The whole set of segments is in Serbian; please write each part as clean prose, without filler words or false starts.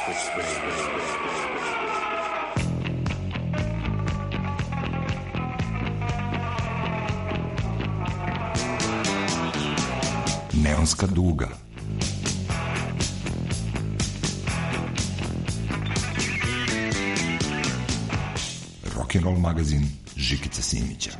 Neonska duga. Rock'n'roll magazin Žikice Simića.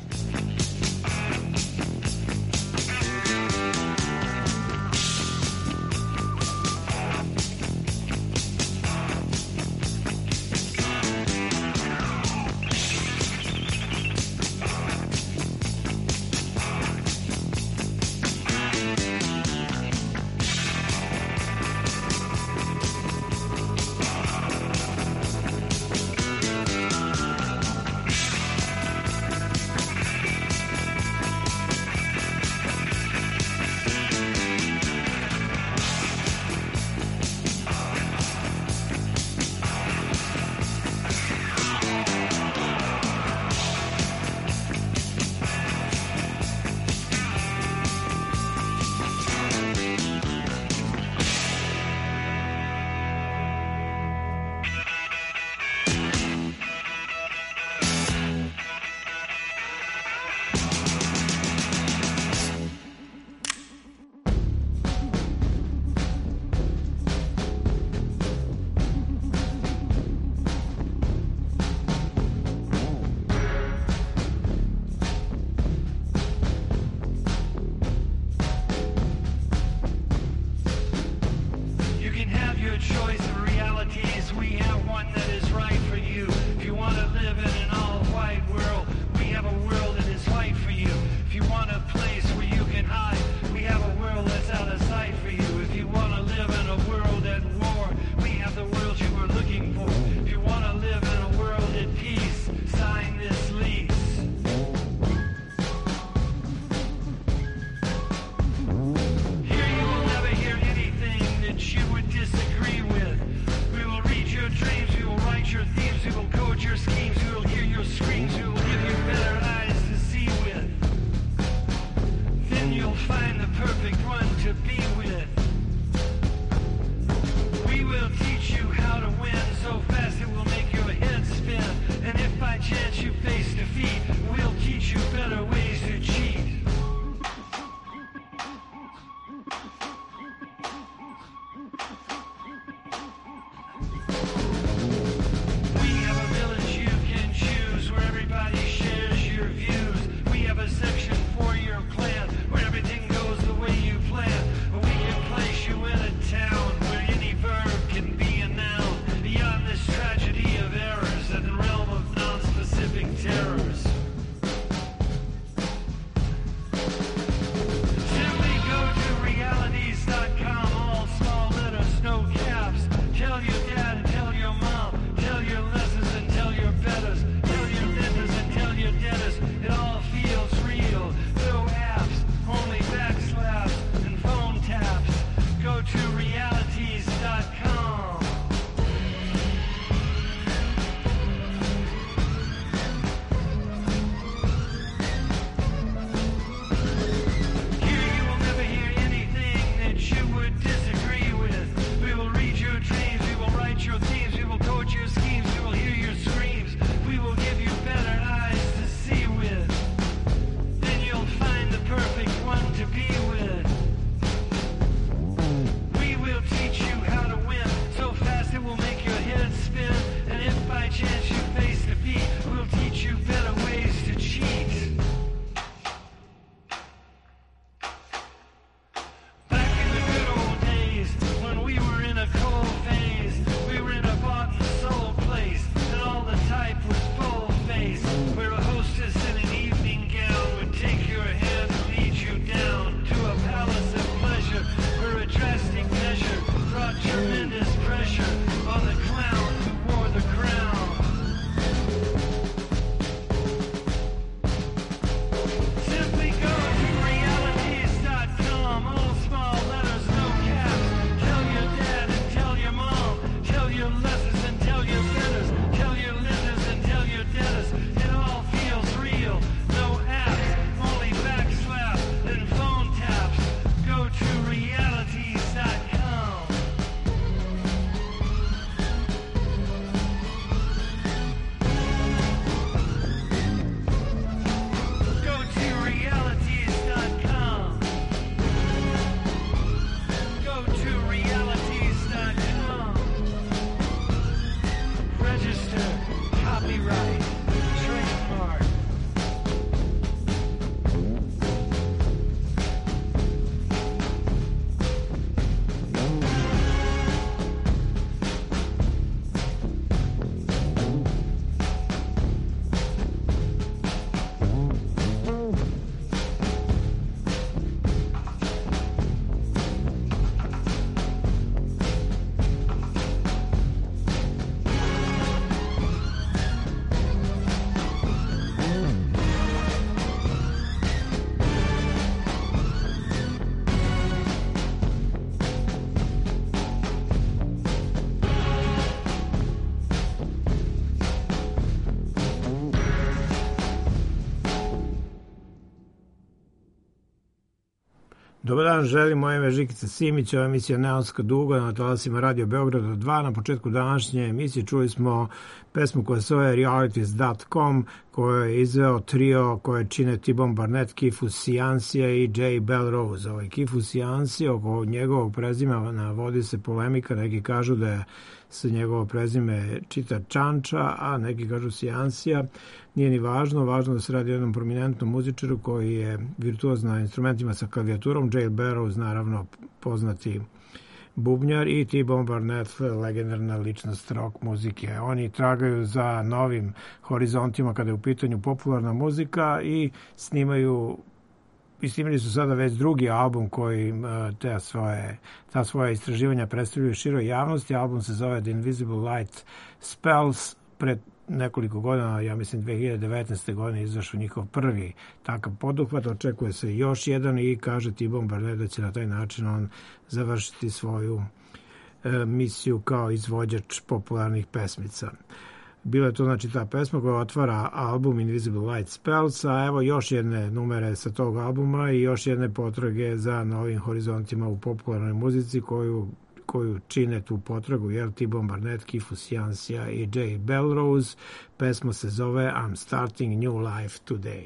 Dobar dan, želim, moje ime Žikica Simić, ova emisija Neonska duga na talasima Radio Beograda 2. Na početku današnje emisije čuli smo pesmu koja se zove Realities.com, koju je izveo trio koje čine T-Bone Barnett, Kifu Siansija i Jay Belrose. Kifu Siansija, oko njegovog prezimena vodi se polemika, neki kažu da se njegovo prezime čita Čanča, a neki kažu Siansija. Nije ni važno, važno da se radi o jednom prominentnom muzičaru koji je virtuoz na instrumentima sa klavijaturom. Jay Belrose, naravno poznati bubnjar, i T-Bone Barnett, legendarna ličnost rock muzike. Oni tragaju za novim horizontima kada je u pitanju popularna muzika i snimali su sada već drugi album koji ta svoja istraživanja predstavljaju široj javnosti. Album se zove The Invisible Light Spells. Pred nekoliko godina, ja mislim 2019. godine, izašao njihov prvi takav poduhvat. Očekuje se još jedan i kaže T-Bone Barnett da će na taj način on završiti svoju misiju kao izvođač popularnih pesmica. Bilo je to, znači, ta pesma koja otvara album Invisible Light Spells, a evo još jedne numere sa tog albuma i još jedne potrage za novim horizontima u popularnoj muzici koju čine tu potragu, jer T-Bone Barnett, Kifu Siansija i Jay Belrose. Pesma se zove I'm Starting New Life Today.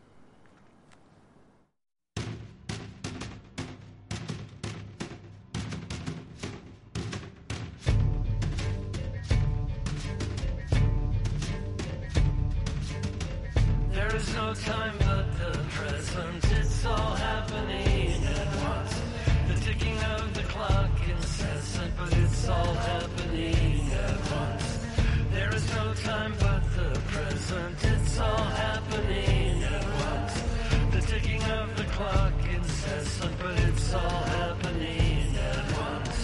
There is no time but the present, it's all happening at once. The ticking of the clock incessant, but it's all happening at once. There is no time but the present, it's all happening at once. The ticking of the clock incessant, but it's all happening at once.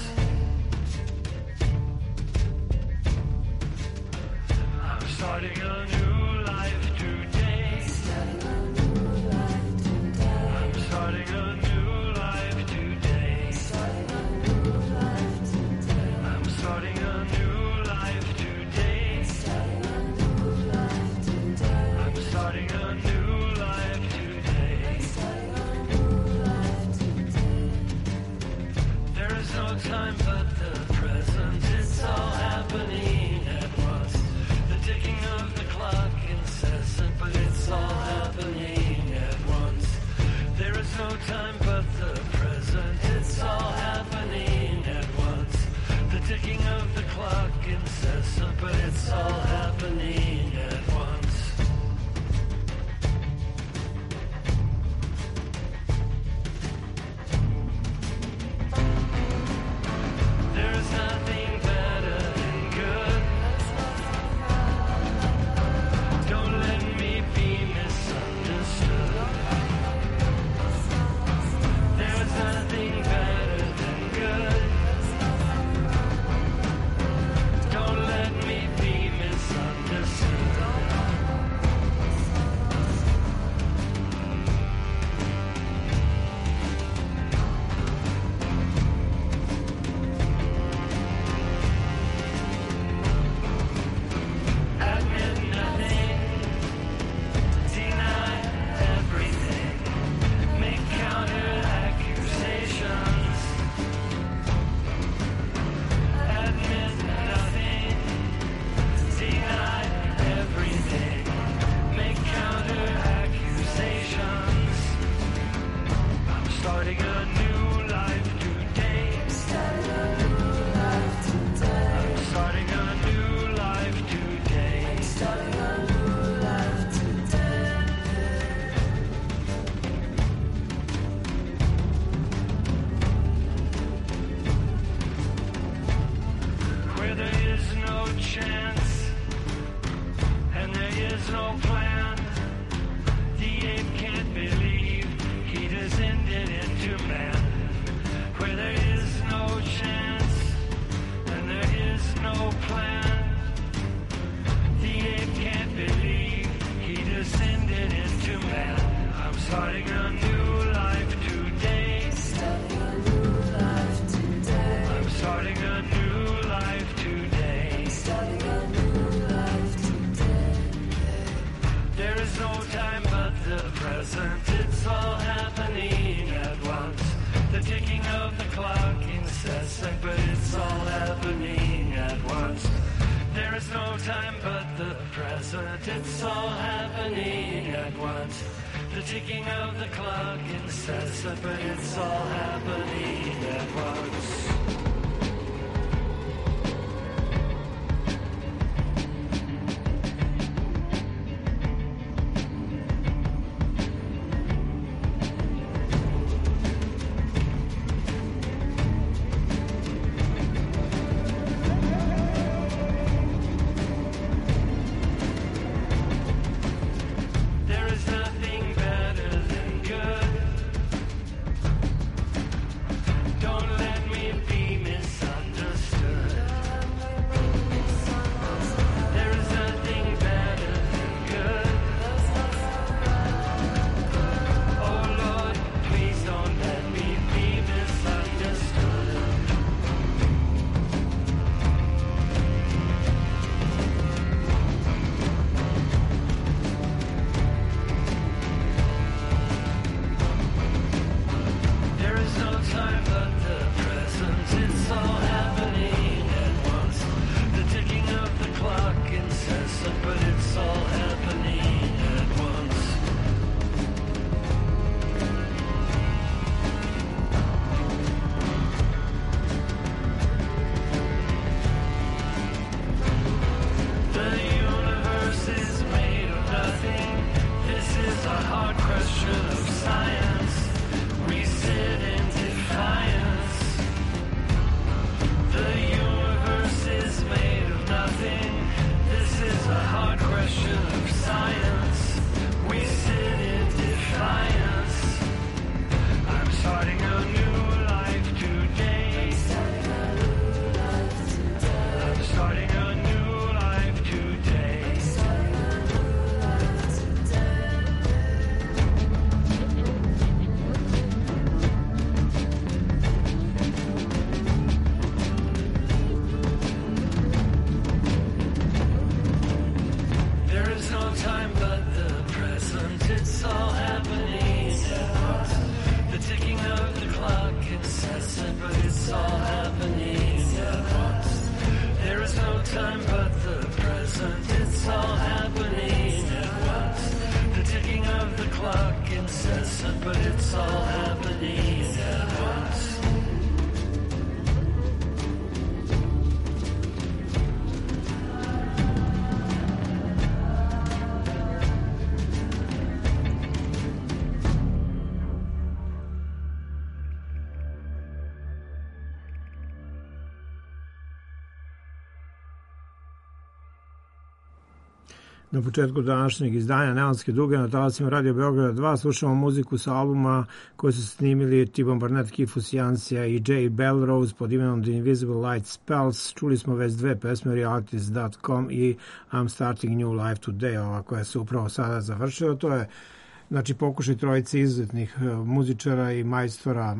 I'm starting a new life today. I'm starting a new life today. I'm starting a new life today. I'm starting a new life today. There is no time but the present, it's all happening at once. The ticking of the clock incessant, but it's all happening at once. There is no time but the present, it's all happening at once. The ticking of the clock incessant, but it's all happening at once. There is nothing better than good. Don't let me be misunderstood. There is nothing better than good. Don't let me be misunderstood. Admit nothing, deny everything, make counter accusations. Admit nothing, deny everything, make counter accusations. I'm starting a new life today. I'm starting a new life today. I'm starting a new life today. I'm starting a new life today. Where there is no chance and there is no plan, the ape can't believe he descended into man. no time but the present. It's all happening at once. The ticking of the clock incessant, but it's all happening at once. Na početku današnjeg izdanja Neonske duge na talasima Radio Beograda 2 slušamo muziku sa albuma koje su snimili T-Bone Burnett, Keith Fusciancija i Jay Belrose pod imenom The Invisible Light Spells. Čuli smo već dve pesme, Realities.com i I'm Starting New Life Today, ova koja se upravo sada završila. To je znači pokušaj trojice izuzetnih muzičara i majstora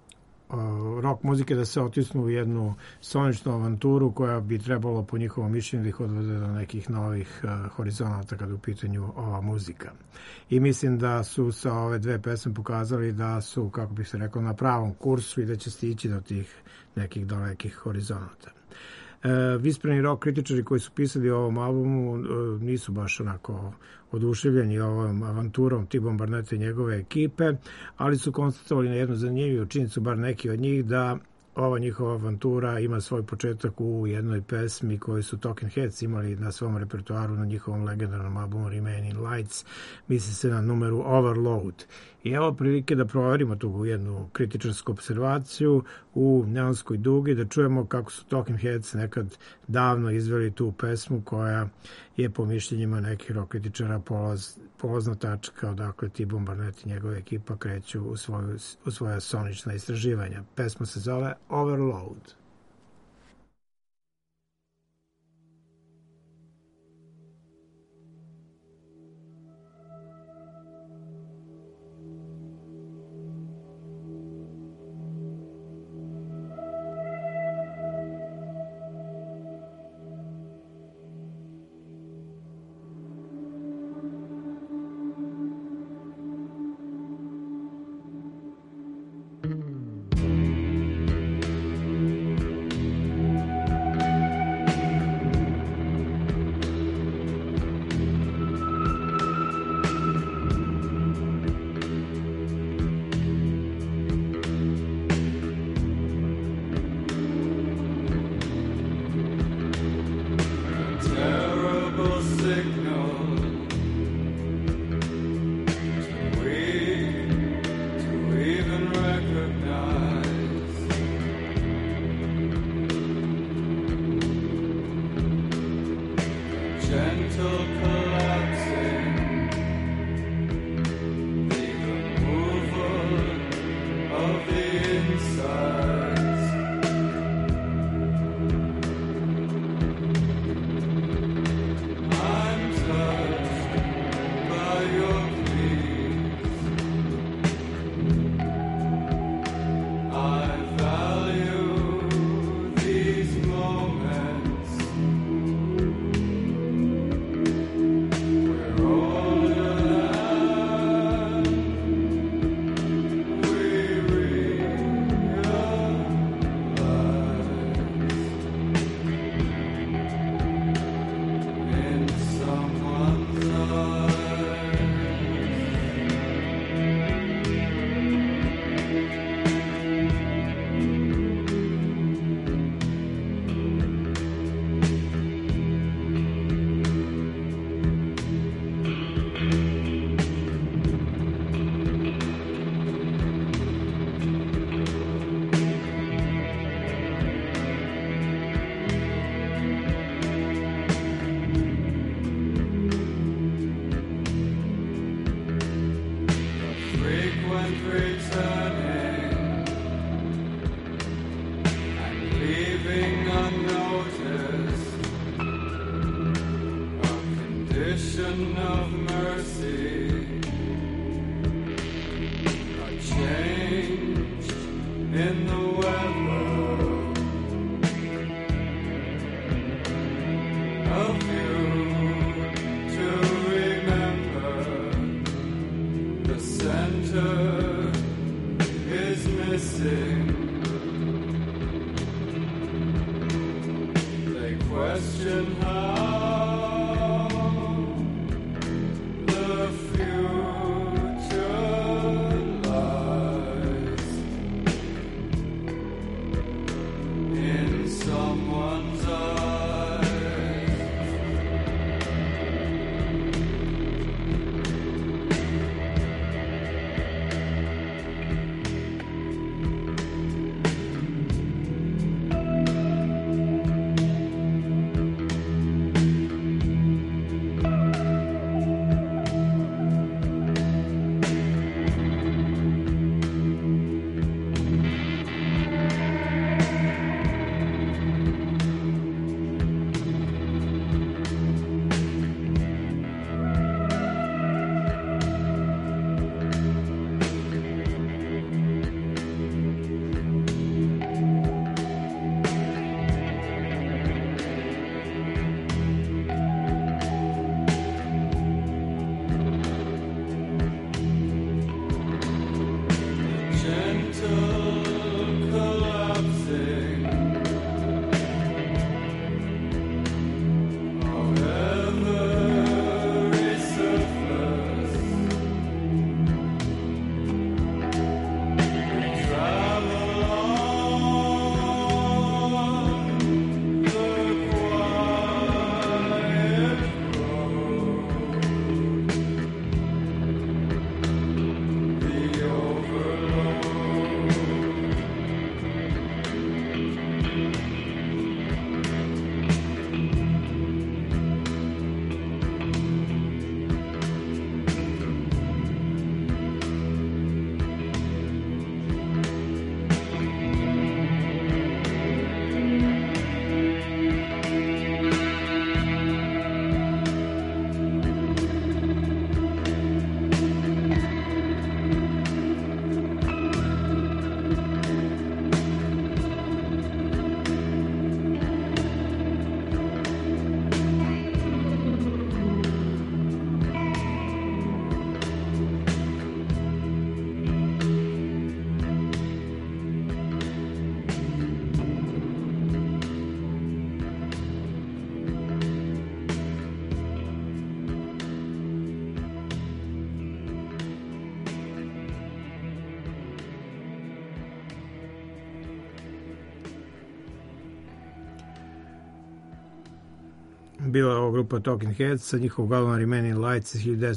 rock muzike da se otisnu u jednu soničnu avanturu koja bi trebalo po njihovom mišljenju da ih odvede do nekih novih horizonata kada u pitanju ova muzika. I mislim da su sa ove dve pesme pokazali da su, kako bih se rekao, na pravom kursu i da će stići do tih nekih dalekih horizonata. Vispreni rock kritičari koji su pisali o ovom albumu nisu baš onako oduševljeni ovom avanturom T-Bone Burnetta i njegove ekipe, ali su konstatovali na jednu zanimljivu činjenicu, bar neki od njih, da ova njihova avantura ima svoj početak u jednoj pesmi koju su Talking Heads imali na svom repertoaru na njihovom legendarnom albumu Remaining Lights, misli se na numeru Overload. I evo prilike da proverimo tu jednu kritičarsku observaciju u Neonskoj dugi, da čujemo kako su Talking Heads nekad davno izveli tu pesmu koja je po mišljenjima nekih rock kritičara polazna tačka odakle T-Bone Burnett i njegova ekipa kreću u svoja sonična istraživanja. Pesma se zove Overload. isn't returning and leaving unnoticed a condition of mercy, a change in the weather, a view to remember. The center is missing. They question how the future lies in someone's eyes. Bila je ovo grupa Talking Heads sa njihovog albuma Remaining Lights iz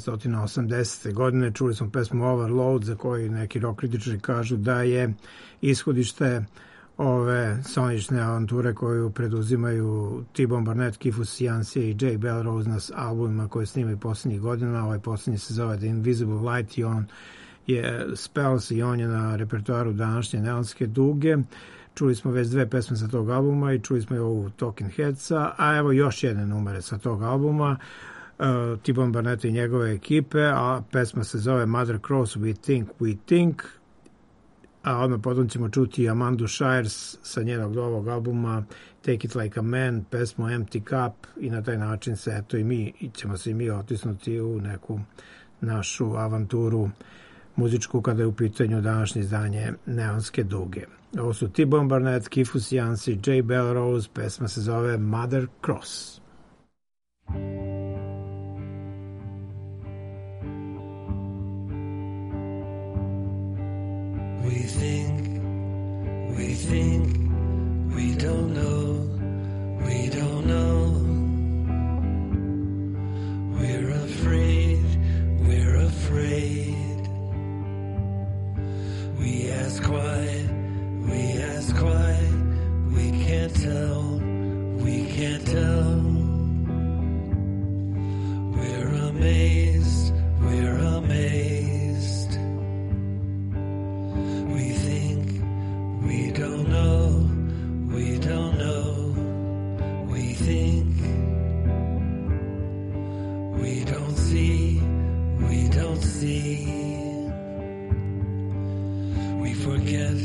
1980. godine. Čuli smo pesmu Overload, za koju neki rock kritičari kažu da je ishodište ove sonične avanture koju preduzimaju T-Bone Burnett, Kifus Yancey i Jay Belrose na albumima koje snimaju posljednjih godina. Ovaj posljednji se zove The Invisible Light i on je Spells i on je na repertoaru današnje neonske duge. Čuli smo već dve pesme sa tog albuma i čuli smo i ovu Talking Headsa, a evo još jedne numere sa tog albuma, T-Bone Burnett i njegove ekipe, a pesma se zove Mother Cross, We Think, a odmah potom ćemo čuti Amandu Shires sa njenog novog albuma Take It Like a Man, pesmu Empty Cup, i na taj način se eto i mi ćemo se i mi otisnuti u neku našu avanturu muzičku kada je u pitanju današnje izdanje Neonske duge. Ovo su T-Bone Burnett, Kifus Yancey, Jay Belrose, pesma se zove Mother Cross. We think, we don't know, we're afraid, we ask why, we can't tell, we're amazed, forget,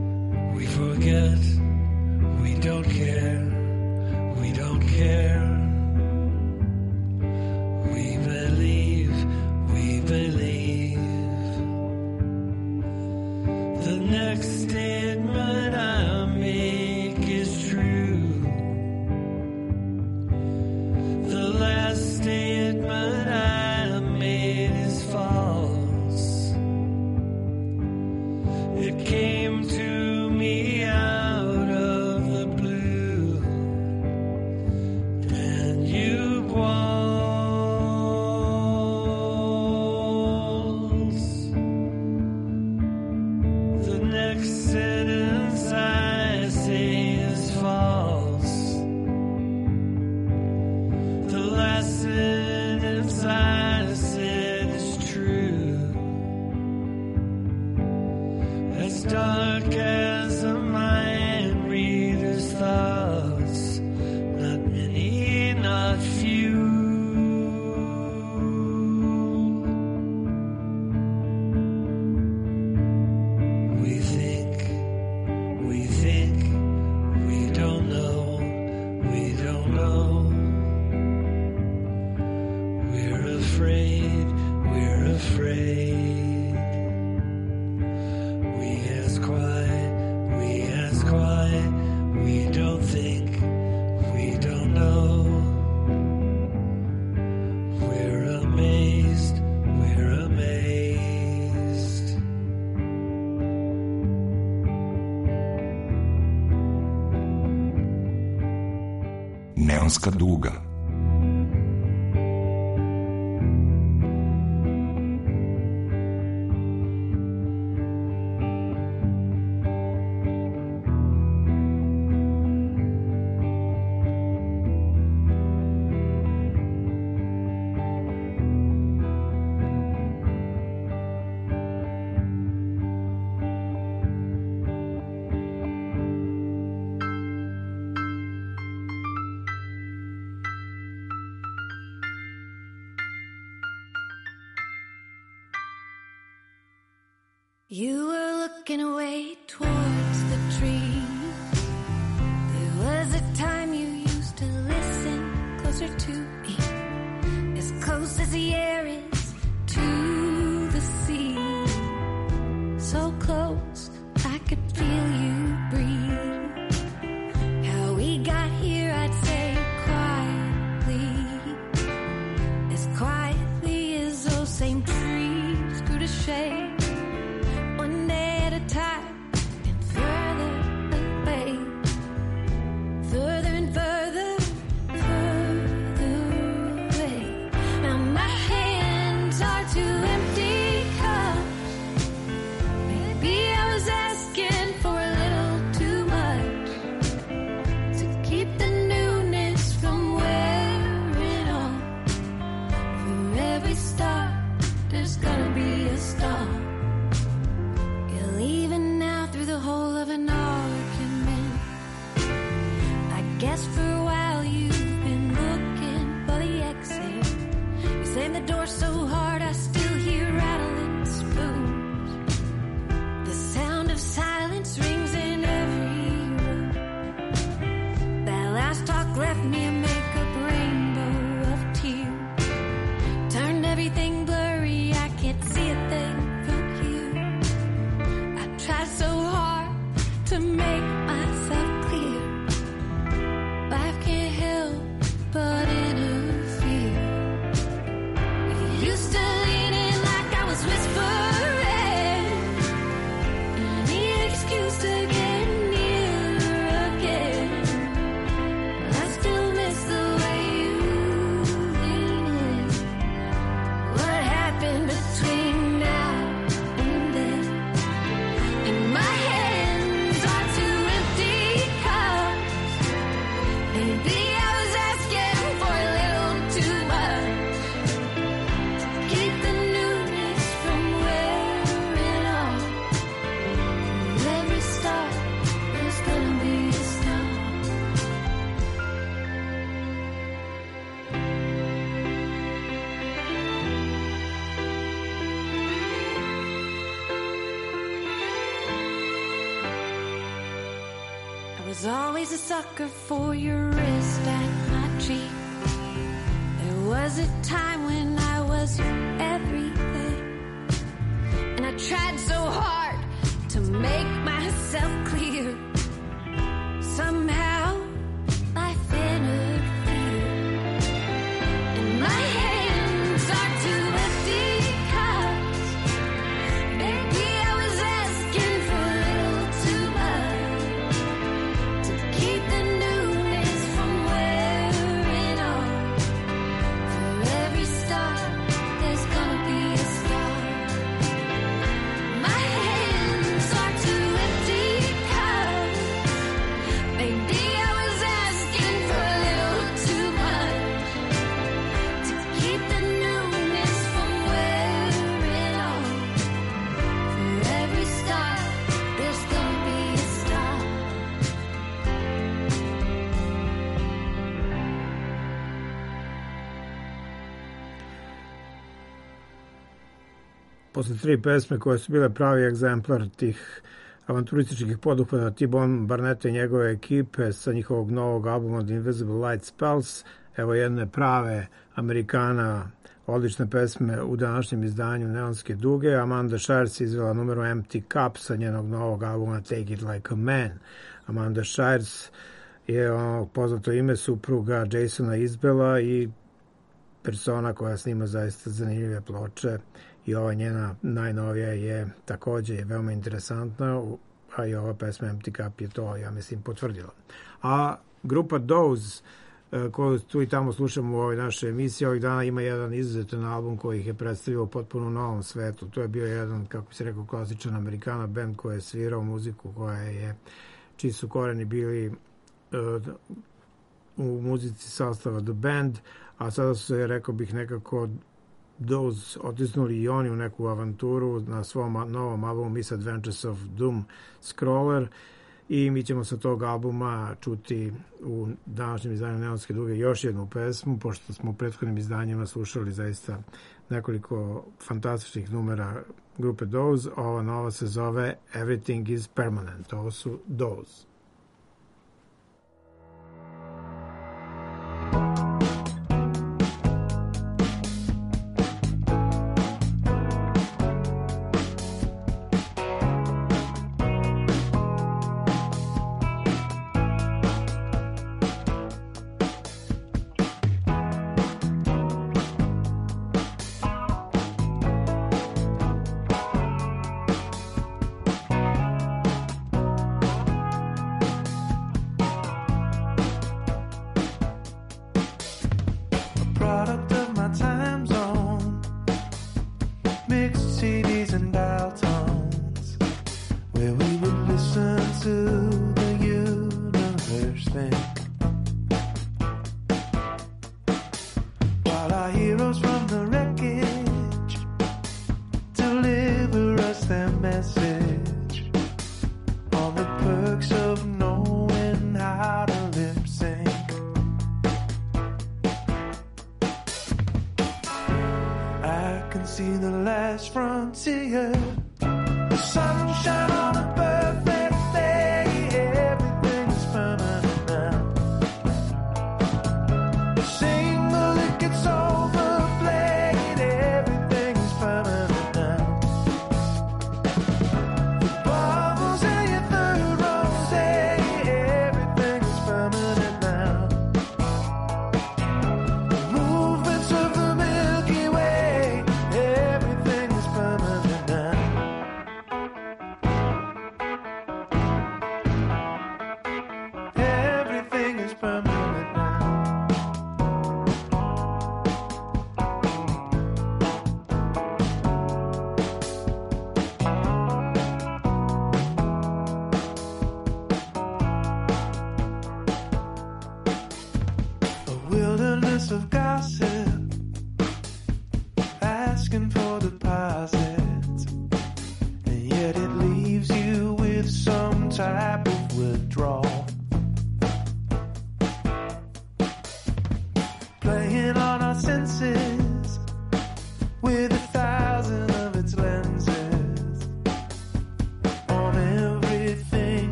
we don't care, we don't care. We believe, the next statement I make is true. The last statement I made is false. It came to me out of the blue, and you waltz. The next sentence I say is false. The last sentence I said is true. As dark as a mind reader's thoughts, not many, not few. We think, we don't know, we don't know. We're afraid, we're afraid. We ask why, we don't think, we don't know. We're amazed, we're amazed. Neonska duga. You were looking away towards the tree. There was a time you used to listen closer to me, as close as the air is to the sea. So close, I could feel you breathe. How we got here, I'd say quietly as those same trees grew to shade. One day at a time, and further away, further and further, further away. Now my hands are two empty cups. Maybe I was asking for a little too was always a sucker for your wrist and my cheek. There was a time when I was your everything, and I tried so hard to make myself clear. Somehow life interfered, and my hands are too empty 'cause maybe I was asking for a little too much to keep the newness from wearing off. For every star, there's gonna be a star. My hands are too empty 'cause maybe I was asking for a little too much to keep the newness from wearing off. For every star, there's gonna be a star. Posle 3 pesme koje su bile pravi egzemplar tih avanturističkih poduhvata T-Bone Barnetta i njegove ekipe sa njihovog novog albuma The Invisible Light Spells, evo jedne prave Amerikana, odlične pesme u današnjem izdanju Neonske duge. Amanda Shires izvela numeru Empty Cup sa njenog novog albuma Take It Like a Man. Amanda Shires je poznato ime supruga Jasona Isbella i persona koja snima zaista zanimljive ploče, i ova njena najnovija je takođe veoma interesantna, a i ova pesma Empty Cup je to, ja mislim, potvrdila. A grupa Doze, koju tu i tamo slušamo u ovoj našoj emisiji, ovih dana ima jedan izuzetan album koji ih je predstavio u potpuno novom svetu. To je bio jedan, kako bi se rekao, klasičan Amerikana band koji je svirao muziku čiji su koreni bili u muzici sastava The Band, a sada su se, rekao bih, nekako Doze otisnuli i oni u neku avanturu na svom novom albumu Misadventures of Doom Scroller, i mi ćemo sa tog albuma čuti u današnjem izdanju Neonske duge još jednu pesmu, pošto smo u prethodnim izdanjima slušali zaista nekoliko fantastičnih numera grupe Doze. Ova nova se zove Everything is Permanent. Ovo su Doze.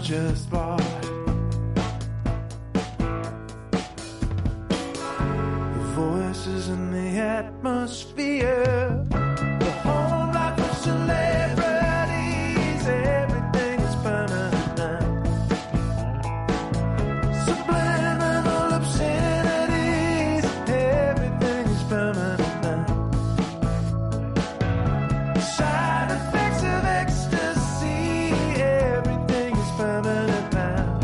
just bought. The voices in the atmosphere, the home life of celebrities, everything is permanent now. Subliminal obscenities, everything is permanent now. Side effects of ecstasy, everything is permanent now.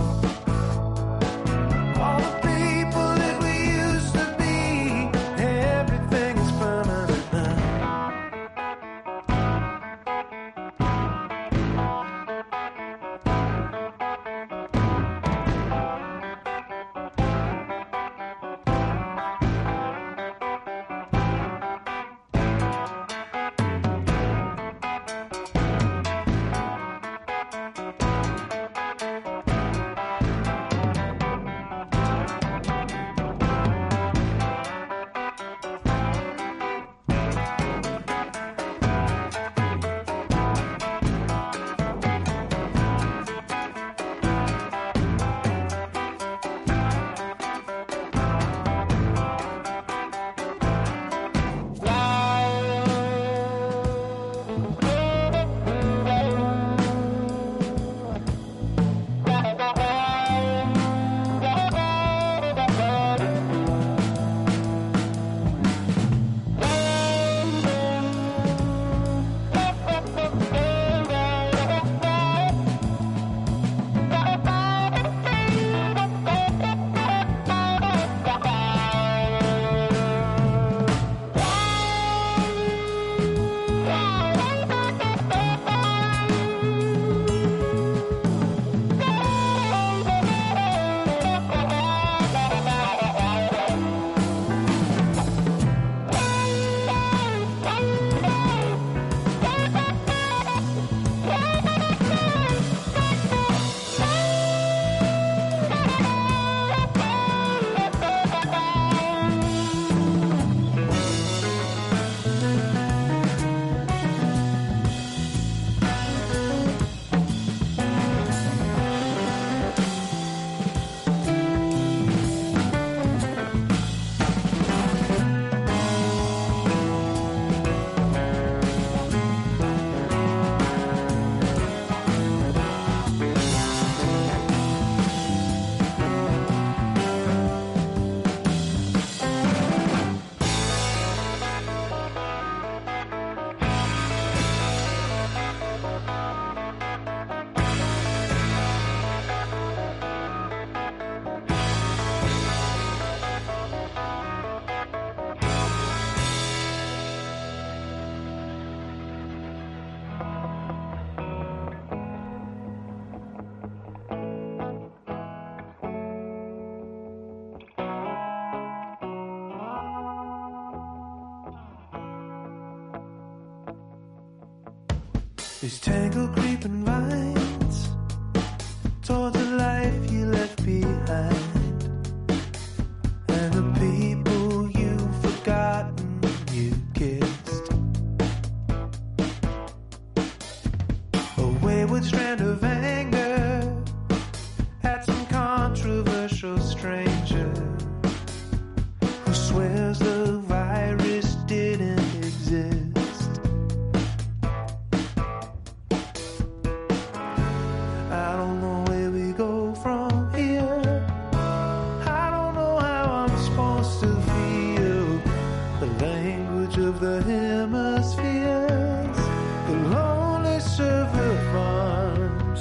All the people that we used to be, everything is permanent now. These tangled creeping vines toward the life you left behind, and the people you've forgotten you kissed. A wayward strand of anger at some controversial stranger who swears the virus didn't exist. I don't know where we go from here. I don't know how I'm supposed to feel. The language of the hemispheres will only serve the fun.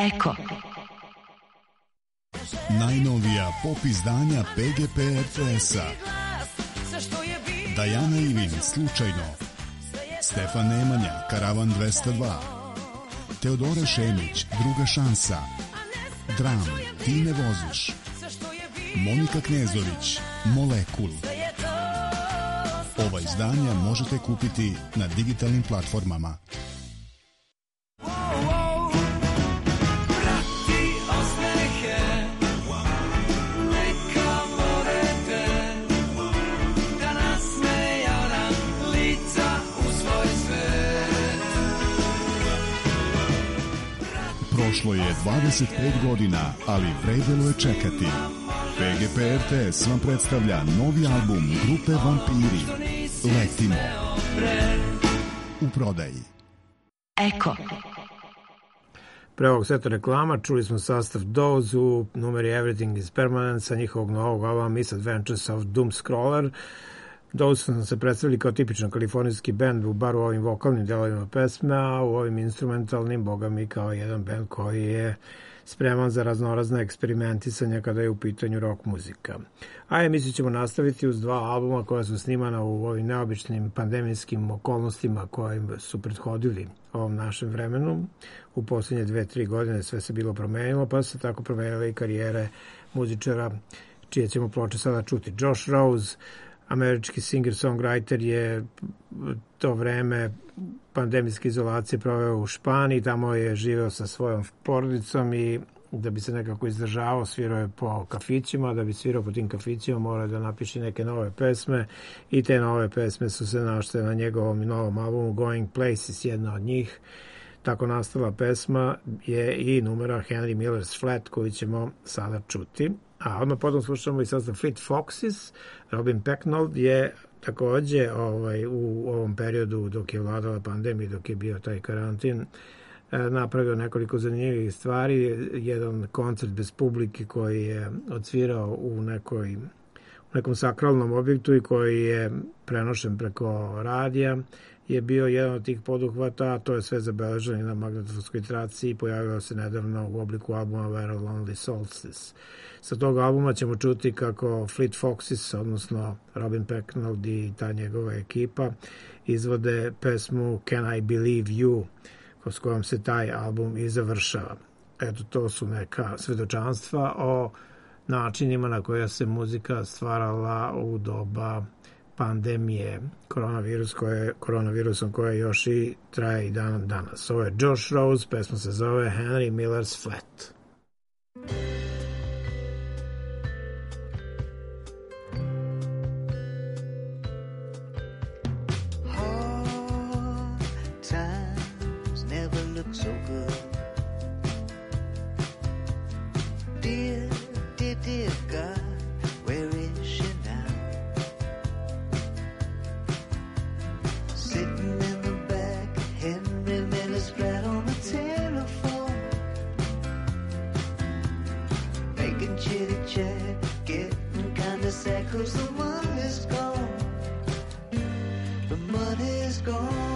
Eko. Najnovija pop izdanja PGP RTS-a. Dajana Ivin, Slučajno. Stefan Nemanja, Karavan 202. Teodora Šemić, Druga šansa. Dram, Ti ne voziš. Monika Knezović, Molekul. Ova izdanja možete kupiti na digitalnim platformama. Prošlo je 25 godina, ali vredelo je čekati. PGP RTS vam predstavlja novi album grupe Vampiri. Letimo. U prodaji. Eko. Pre ovog seta reklama čuli smo sastav Doze u numeri Everything is Permanent sa njihovog novog albuma Misadventures of Doomscroller. Doze su nam se predstavili kao tipičan kalifornijski bend u bar u ovim vokalnim delovima pesme, a u ovim instrumentalnim, boga mi, kao jedan bend koji je spreman za raznorazne eksperimentisanja kada je u pitanju rock muzika. A emisiju ćemo nastaviti uz dva albuma koja su snimana u ovim neobičnim pandemijskim okolnostima koje su prethodili ovom našem vremenu. U posljednje 2-3 godine sve se bilo promenilo, pa se tako promenile i karijere muzičara čije ćemo ploče sada čuti. Josh Rose, američki singer-songwriter, je to vreme pandemijske izolacije proveo u Španiji, tamo je živeo sa svojom porodicom i da bi se nekako izdržavao, svirao je po kafićima, da bi svirao po tim kafićima morao da napiše neke nove pesme i te nove pesme su se našle na njegovom novom albumu Going Places, jedna od njih. Tako nastala pesma je i numera Henry Miller's Flat koju ćemo sada čuti. A odmah potom slušamo i sastav Fleet Foxes. Robin Pecknold je takođe u ovom periodu dok je vladala pandemija, dok je bio taj karantin, napravio nekoliko zanimljivih stvari. Jedan koncert bez publike koji je odsvirao u nekom sakralnom objektu i koji je prenošen preko radija je bio jedan od tih poduhvata, a to je sve zabeleženo na magnetofonskoj traci i pojavio se nedavno u obliku albuma Where Lonely Solstice. Sa tog albuma ćemo čuti kako Fleet Foxes, odnosno Robin Pecknold i ta njegova ekipa, izvode pesmu Can I Believe You, s kojom se taj album i završava. Eto, to su neka svedočanstva o načinima na koja se muzika stvarala u doba pandemije koronavirusom koja još i traje i dan danas. Ovo je Josh Rose, pesma se zove Henry Miller's Flat. So good, dear, dear, dear God, where is she now? Sitting in the back, Henry Miller's flat on the telephone, making chitty chat, getting kinda sad 'cause the money's gone, the money's gone.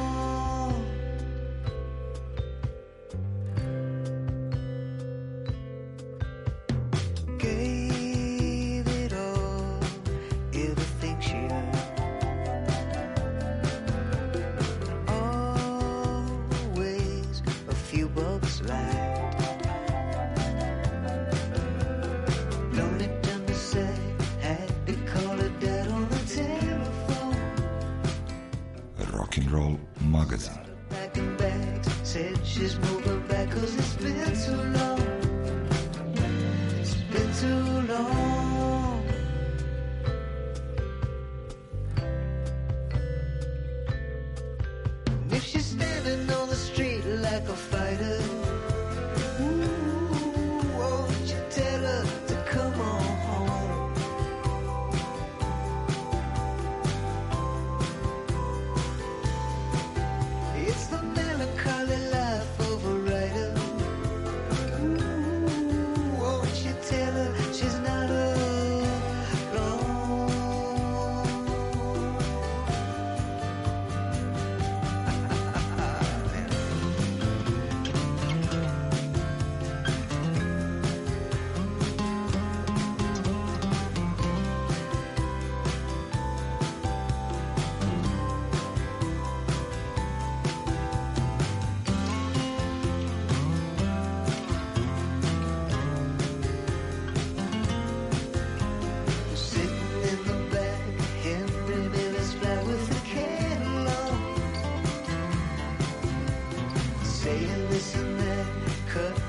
It's the melancholy life of a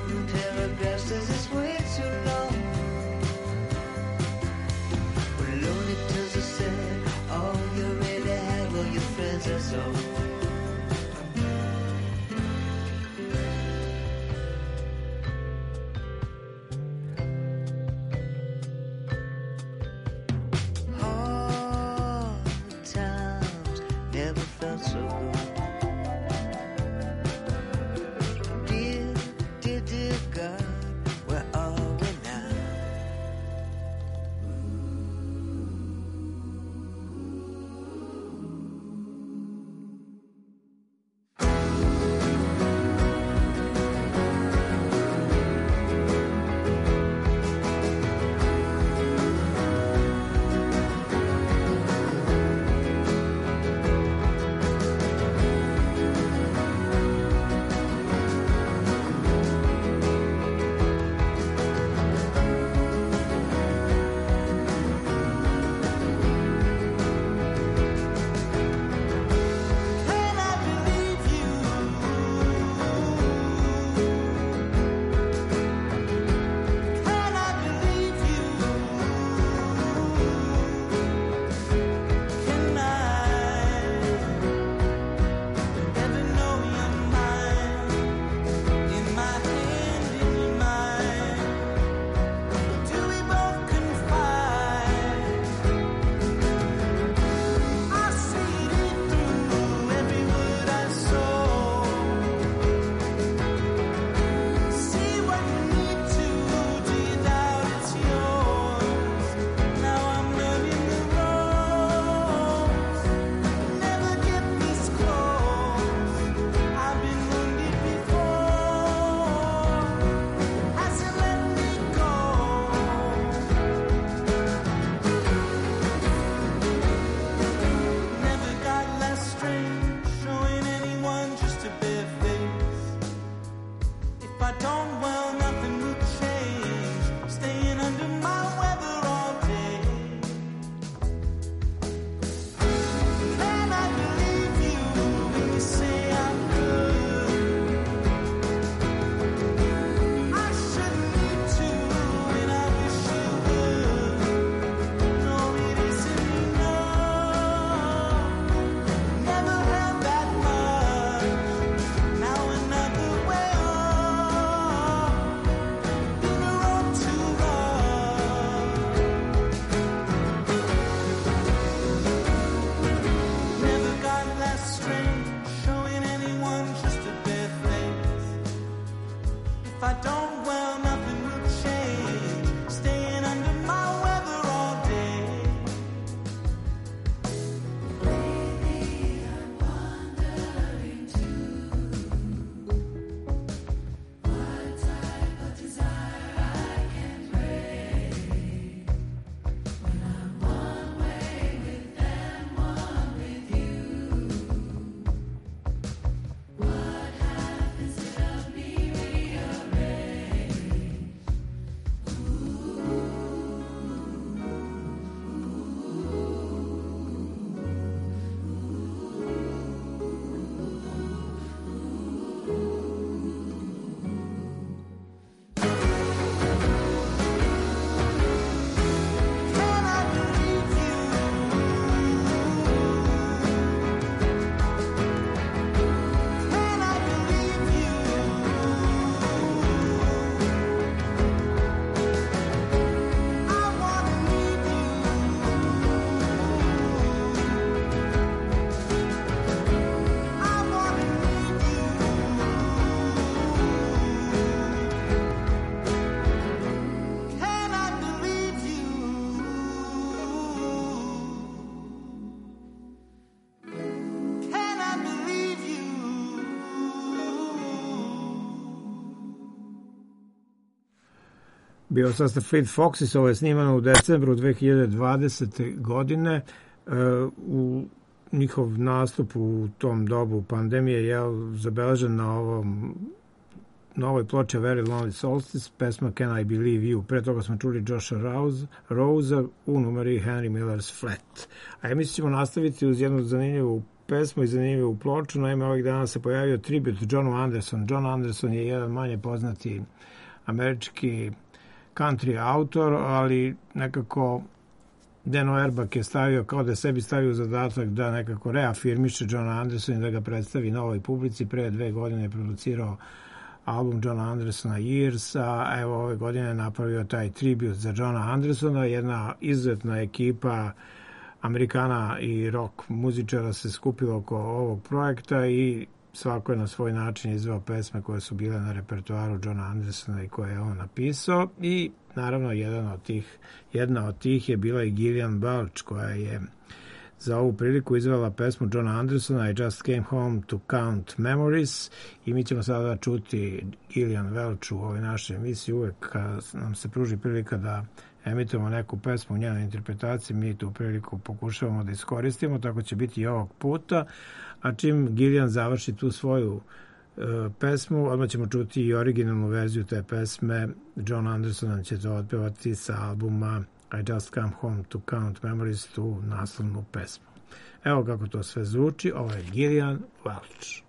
paragraphs, does this way too long? Well, Looney Tunes have said, all you really had were your friends, that's all. bio sastav Fleet Foxes, ovo je snimano u decembru 2020. godine. U njihov nastup u tom dobu pandemije je zabeležen na ovoj ploči Very Lonely Solstice, pesma Can I Believe You. Pre toga smo čuli Josha Rose u numeri Henry Miller's Flat. A emisiju ćemo nastaviti uz jednu zanimljivu pesmu i zanimljivu ploču. Naime, ovih dana se pojavio tribut Johnu Andersonu. John Anderson je jedan manje poznati američki country autor, ali nekako Deno Erbak je stavio, kao da je sebi stavio zadatak da nekako reafirmiše Johna Andersona i da ga predstavi novoj publici. Pre 2 godine je producirao album Johna Andersona Years, a evo ove godine je napravio taj tribut za Johna Andersona. Jedna izuzetna ekipa Amerikana i rock muzičara se skupila oko ovog projekta i svako je na svoj način izveo pesme koje su bile na repertoaru Johna Andersona i koje je on napisao. I naravno jedna od tih je bila i Gillian Welch, koja je za ovu priliku izvela pesmu Johna Andersona I Just Came Home to Count Memories, i mi ćemo sada čuti Gillian Welch u ovoj našoj emisiji. Uvek kad nam se pruži prilika da emitujemo neku pesmu u njenoj interpretaciji, mi tu priliku pokušavamo da iskoristimo, tako će biti i ovog puta. A čim Gillian završi tu svoju pesmu, odmah ćemo čuti i originalnu verziju te pesme. John Anderson će to otpevati sa albuma I Just Come Home to Count Memories, tu naslovnu pesmu. Evo kako to sve zvuči. Ovo je Gillian Welch.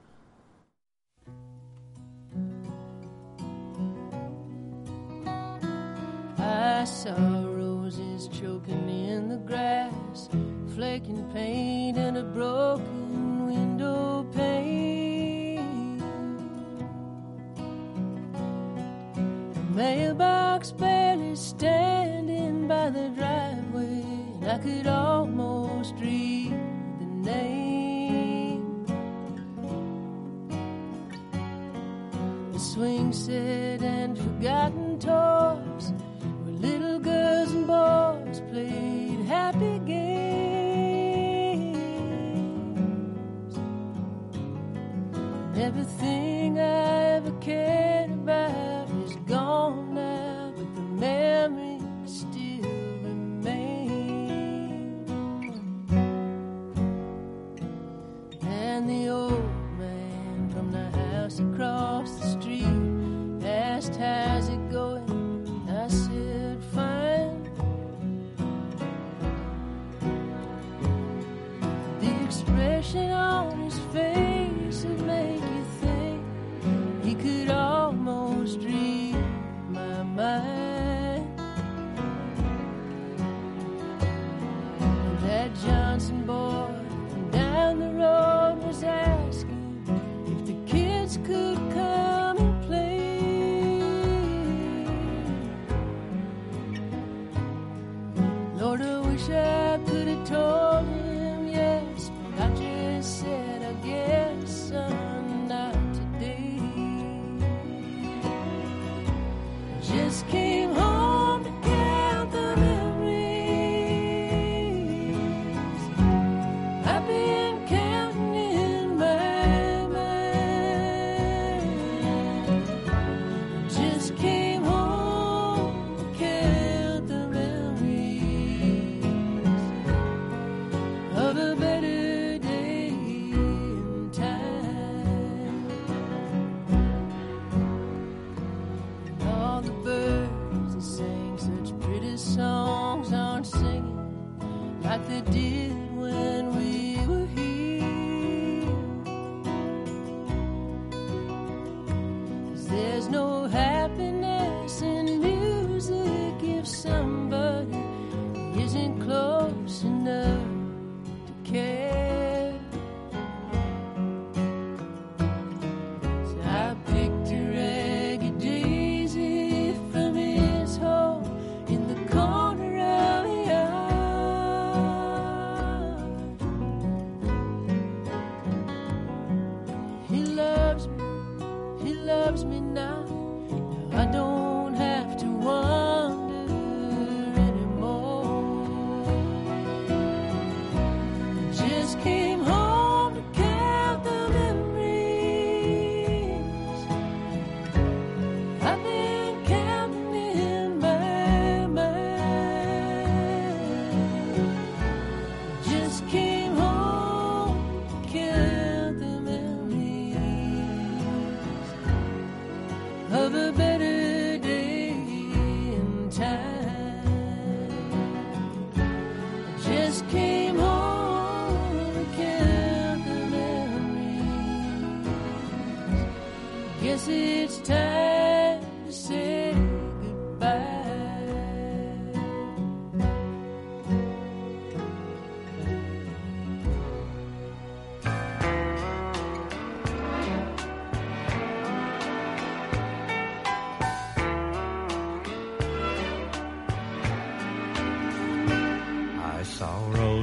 I saw roses choking in the grass, flaking paint and a broken window pane. A mailbox barely standing by the driveway, and I could almost read the name. The swing set and forgotten toys, little girls and boys played happy games. And everything I ever cared about is gone now, but the memories still remain. And the old man from the house across the street asked, how's it going? I said, fine. The expression on his face would make you think he could almost read my mind. And that Johnson boy from down the road was asking if the kids could come and play. Lord, I wish I could have told him yes, but I just said, I guess, son, not today. Just came home to count the memories I've been counting in my mind. Just came home to count the memories of a better day in time. And all the birds that sang such pretty songs aren't singing like they did when we were here. 'Cause there's no happiness in music if somebody isn't close enough to care. So I picked a ragged daisy from his home in the corner of the yard.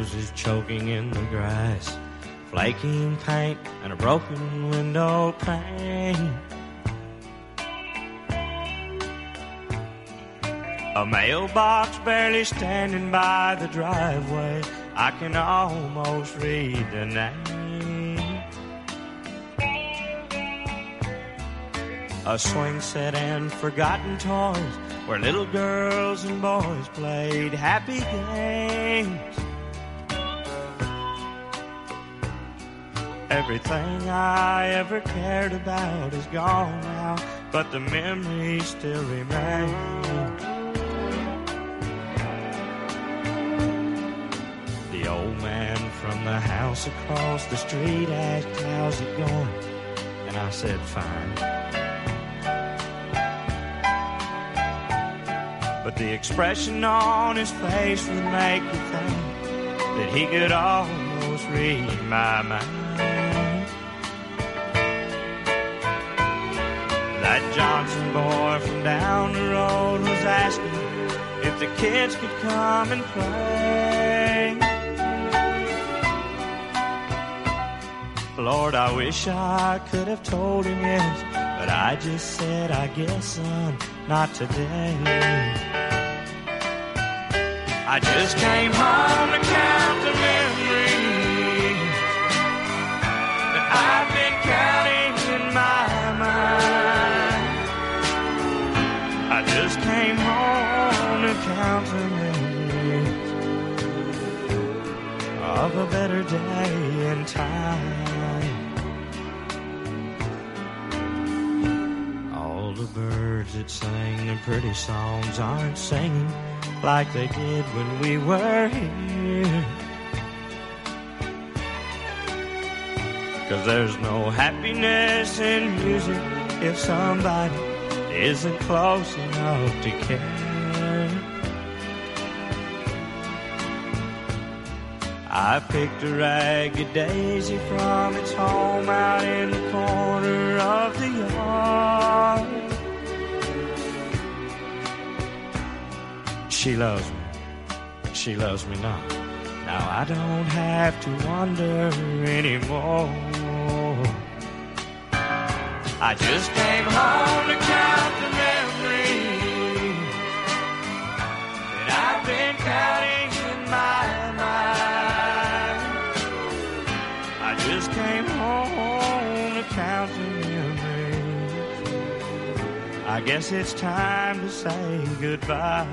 roses choking in the grass, flaking paint and a broken window pane. A mailbox barely standing by the driveway, I can almost read the name. A swing set and forgotten toys where little girls and boys played happy games. Everything I ever cared about is gone now, but the memories still remain. The old man from the house across the street asked, "How's it going?" And I said, "Fine." But the expression on his face would make you think that he could almost read my mind. That Johnson boy from down the road was asking if the kids could come and play. Lord, I wish I could have told him yes, but I just said, "I guess, son, not today." I just came home to count the memories that I've been counting in my mind. I just came home to count the memories of a better day and time. All the birds that sing the pretty songs aren't singing like they did when we were here. 'Cause there's no happiness in music if somebody isn't close enough to care. I picked a ragged daisy from its home out in the corner of the yard. She loves me, she loves me not. Now I don't have to wonder anymore. I just came home to count the memories that I've been counting in my mind. I just came home to count the memories. I guess it's time to say goodbye.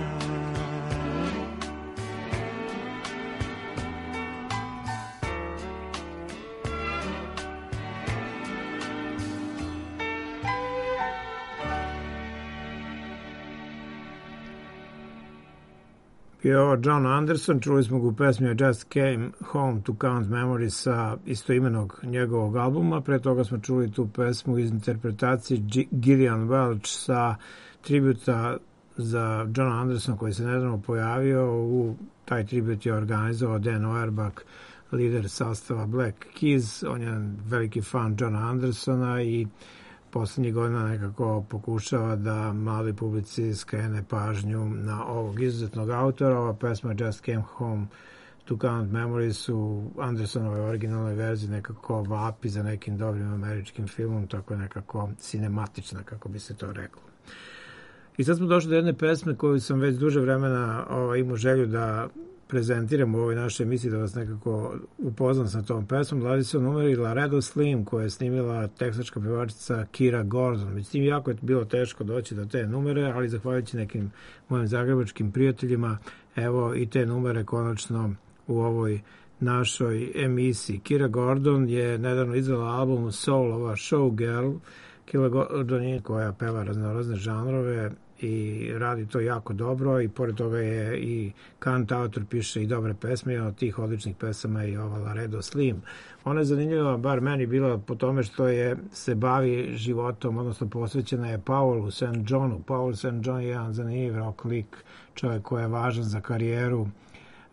I ovo John Anderson, čuli smo ga u pesmi I Just Came Home to Count Memories sa istoimenog njegovog albuma. Pre toga smo čuli tu pesmu iz interpretacije Gillian Welch sa tributa za Johna Andersona koji se nedavno pojavio. Taj tribut je organizovao Dan Auerbach, lider sastava Black Keys. On je veliki fan Johna Andersona i poslednjih godina nekako pokušava da mali publici skrene pažnju na ovog izuzetnog autora. Ova pesma Just Came Home to Count Memories u Andersonove originalnoj verziji nekako vapi za nekim dobrim američkim filmom, tako je nekako cinematična, kako bi se to reklo. I sad smo došli do jedne pesme koju sam već duže vremena imao želju da prezentiram u ovoj našoj emisiji, da vas nekako upoznam sa tom pesmom. Radi se o numeri Laredo Slim koju je snimila teksačka pevačica Kira Gordon. Međutim, jako je bilo teško doći do te numere, ali zahvaljujući nekim mojim zagrebačkim prijateljima, evo i te numere konačno u ovoj našoj emisiji. Kira Gordon je nedavno izvela album Soul of a Showgirl. Kira Gordon je koja peva raznorazne žanrove i radi to jako dobro i pored toga je i kantautor, piše i dobre pesme. Jedna od tih odličnih pesama je i ova Laredo Slim. Ona je zanimljiva, bar meni bila po tome što se bavi životom, odnosno posvećena je Paulu St. Johnu. Paul St. John je jedan zanimljiv rock lik, čovjek koji je važan za karijeru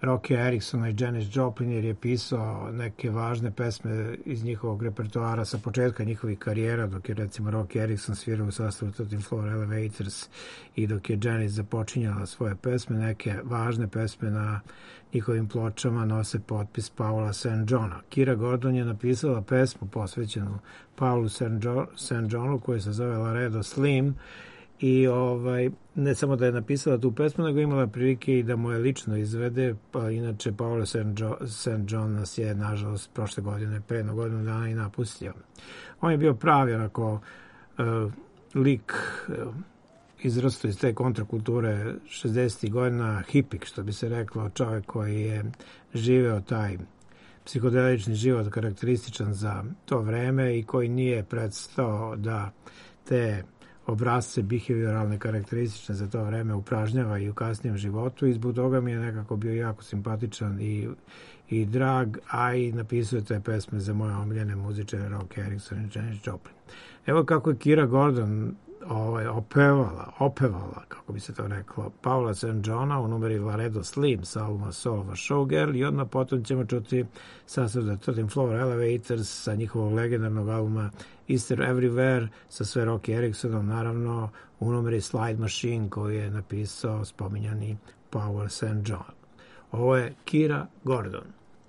Rocky Ericksona i Janis Joplin, jer je pisao neke važne pesme iz njihovog repertoara sa početka njihovih karijera, dok je recimo Rocky Erickson svirao u sastavu 13 Floor Elevators i dok je Janis započinjala svoje pesme. Neke važne pesme na njihovim pločama nose potpis Paula St. Johna. Kira Gordon je napisala pesmu posvećenu Paulu St. Johnu koja se zove Laredo Slim i ne samo da je napisala tu pesmu, nego imala prilike i da mu je lično izvede, pa inače Paolo St. John nas je nažalost prošle godine, pre jednog godinu dana i napustio. On je bio pravi onako lik izrastao iz te kontrakulture 60. godina, hipik što bi se reklo, čovjek koji je živeo taj psihodelični život karakterističan za to vreme i koji nije prestao da te obrazce behavioralne karakteristične za to vreme upražnjava i u kasnijem životu i zbog toga mi je nekako bio jako simpatičan i drag, a i napisao te pesme za moje omiljene muzičare Rocky Erickson i Janis Joplin. Evo kako je Kira Gordon opevala, kako bi se to reklo, Paula St. Johna u numeri Laredo Slim sa albuma Soul of a Showgirl i odmah potom ćemo čuti sastav The 13 Floor Elevators sa njihovog legendarnog albuma Easter Everywhere sa sve Rocky Ericksonom, naravno u numeri Slide Machine koju je napisao spominjani Paula St. John. Ovo je Kira Gordon.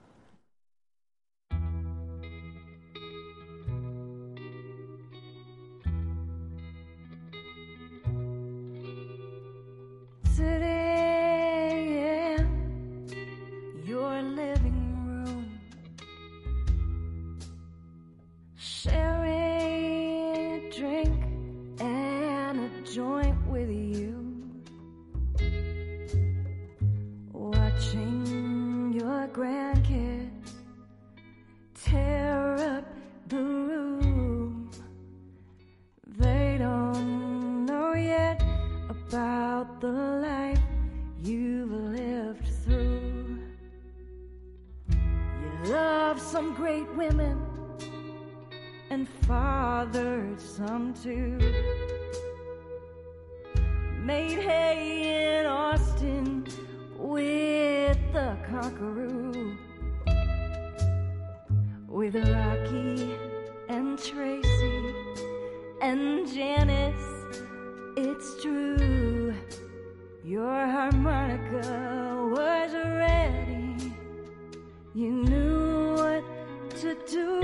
Sitting in your living room, sharing a drink and a joint with you, watching your grandkids tear up the room. They don't know yet about the life you've lived through. You love some great women and fathered some too. Made hay in Austin with the Conqueror, with Rocky and Tracy and Janice. It's true, your harmonica was ready. You knew what to do.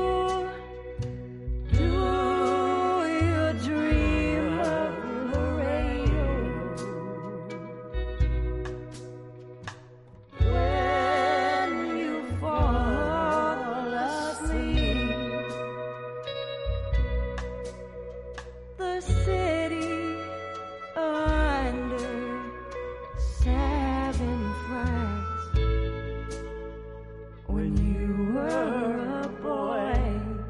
Do you dream of Laredo when you fall asleep? The city under 7 flags when you were a boy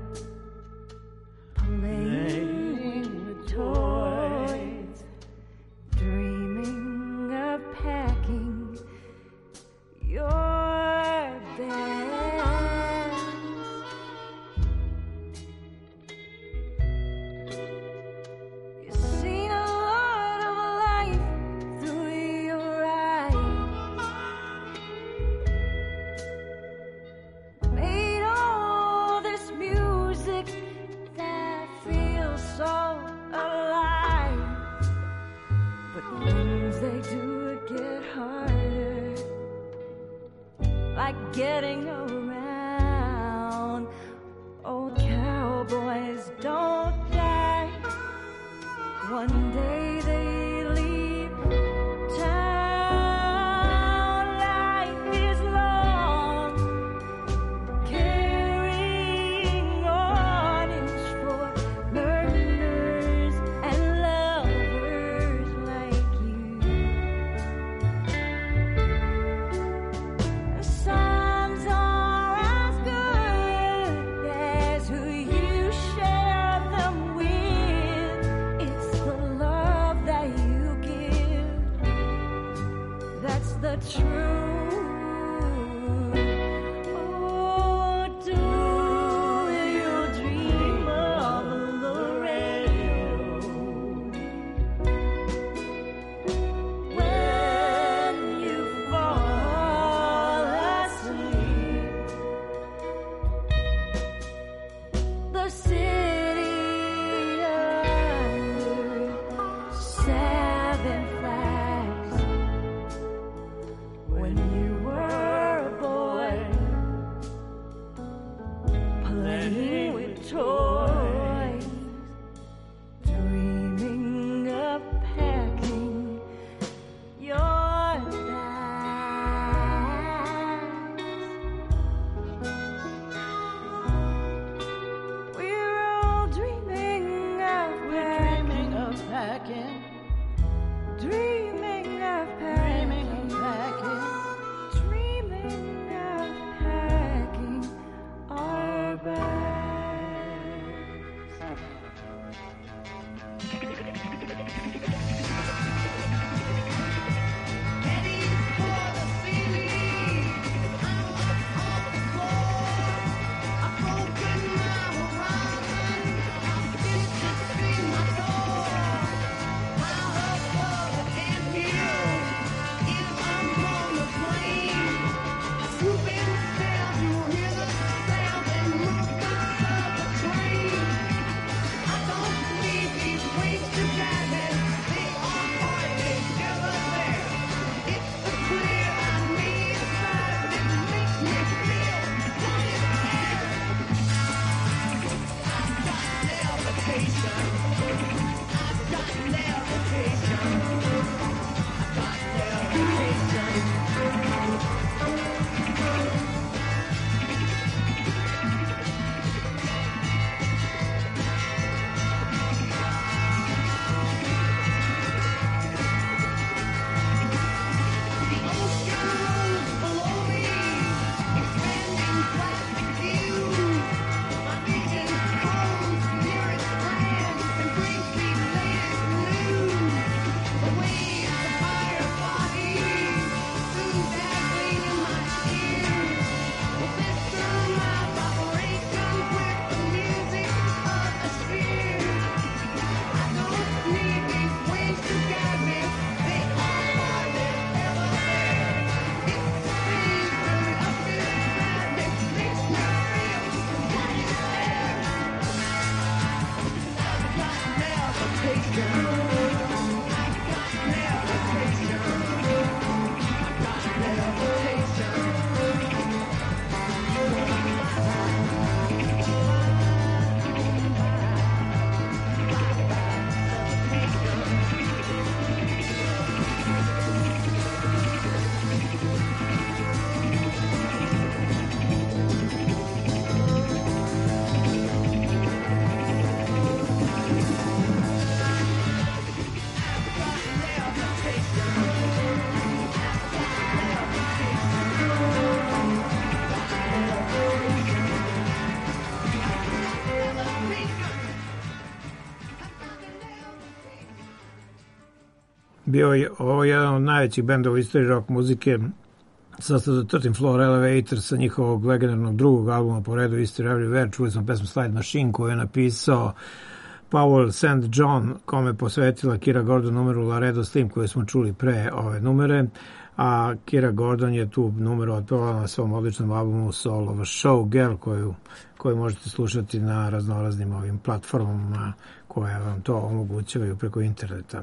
playing with toys, dreaming of packing your bags. You seen a lot of life through your eyes, made all this music that feels so alive. But things they do get harder, like getting around. Old cowboys don't die. One day they leave town. Life is long, carrying on is for learners and lovers like you. Songs are as good as who you share them with. It's the love that than flags when you were a boy playing with toys, dreaming of packing your bags. We're all dreaming of packing, dreaming of packing, dreaming of packing our bags. Heading for the ceiling, I'm up off the floor. I've broken my horizon, I've distance between my door. How above I can't hear, if I'm on the plane. Swooping down, you'll hear the sound and movements of the train. I don't need these wings to guide me, they are hardly ever there. It's the clear on me inside that makes me feel what is there. I've got levitation. I've got levitation. I've got levitation. The ocean rolls below me, expanding plastic views. My vision comes near its land and brings me latest news. The waves of fire bodies, soon dazzling in my ears. Will censor my vibrations with the music of the spheres. I don't need these wings to guide me, they are hardly ever there. It's the season up inside me, makes me feel what is there. I've got levitation. I've got levitation. I've got levitation. Bio je ovo jedan od najvećih bendova u istoriji rock muzike, sastav za 13 Floor Elevator sa njihovog legendarnog drugog albuma po redu History Everywhere. Čuli smo pesmu Slide Machine koju je napisao Powell St. John, kome je posvetila Kira Gordon numeru Laredo Slim koju smo čuli pre ove numere, a Kira Gordon je tu numeru otpevala na svom odličnom albumu Soul of a Show Girl koju možete slušati na raznoraznim ovim platformama koje vam to omogućavaju preko interneta.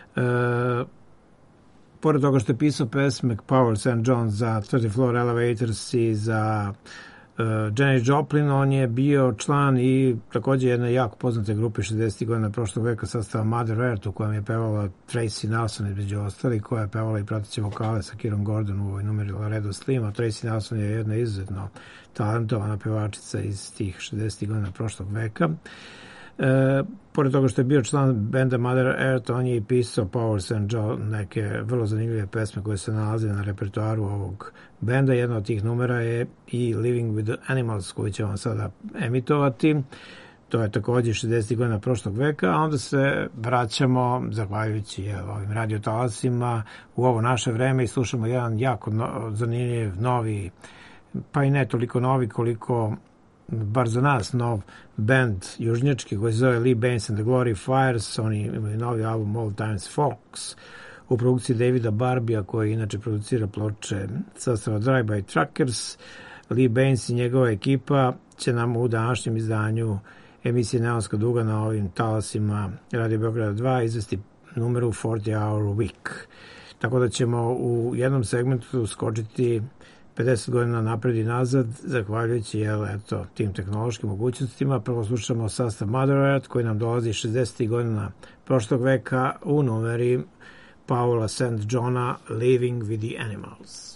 Pored toga što je pisao pesme Powell St. John za 30 Floor Elevators i za Janis Joplin, on je bio član i također jedne jako poznate grupe 60. godina prošlog veka sastava Mother Earth, u kojem je pevala Tracy Nelson između ostalih, koja je pevala i prateće vokale sa Kirom Gordon u ovoj numeri Laredo Slim. Tracy Nelson je jedna izuzetno talentovana pevačica iz tih 60. godina prošlog veka. Pored toga što je bio član benda Mother Earth, on je i pisao Powell St. John neke vrlo zanimljive pesme koje se nalaze na repertoaru ovog benda. Jedna od tih numera je i Living with the Animals, koju će vam sada emitovati. To je također 60. godina prošlog veka, a onda se vraćamo, zahvaljujući ovim radiotalasima, u ovo naše vreme i slušamo jedan jako zanimljiv, novi, pa i ne toliko novi koliko bar za nas nov band južnjački koji se zove Lee Baines and the Glorifiers. Oni imaju novi album Old Times Folks u produkciji Davida Barbija, koji inače producira ploče sastava Drive By Truckers. Lee Baines i njegova ekipa će nam u današnjem izdanju emisije Neonska duga na ovim talasima Radio Beograda 2 izvesti numeru 40 Hour Week. Tako da ćemo u jednom segmentu skočiti 50 godina napred i nazad, zahvaljujući tim tehnološkim mogućnostima. Prvo slušamo sastav Mother Earth, koji nam dolazi 60. godina prošlog veka u numeri Paula St. Johna Living with the Animals.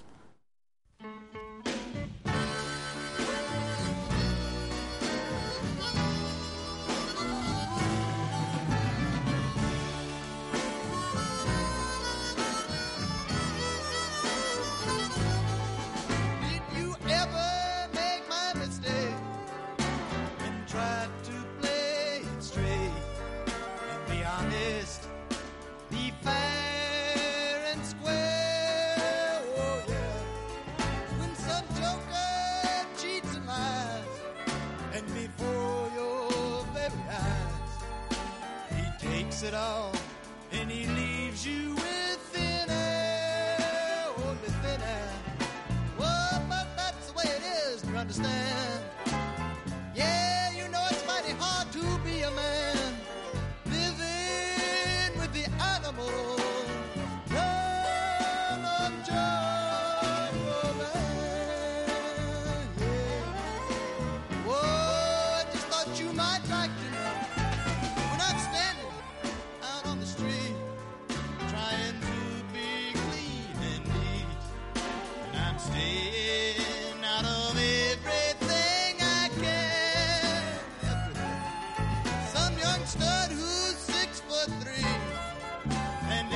It all, and he leaves you with thin air, only thin air. Well, but that's the way it is, you understand? Yeah, you know it's mighty hard to be a man, living with the animals. None of John Roland, yeah. Whoa, I just thought you might like to know when I'm standing out on the street, trying to be clean and neat, and I'm staying out of everything I can. Everything. Some young stud who's 6'3", and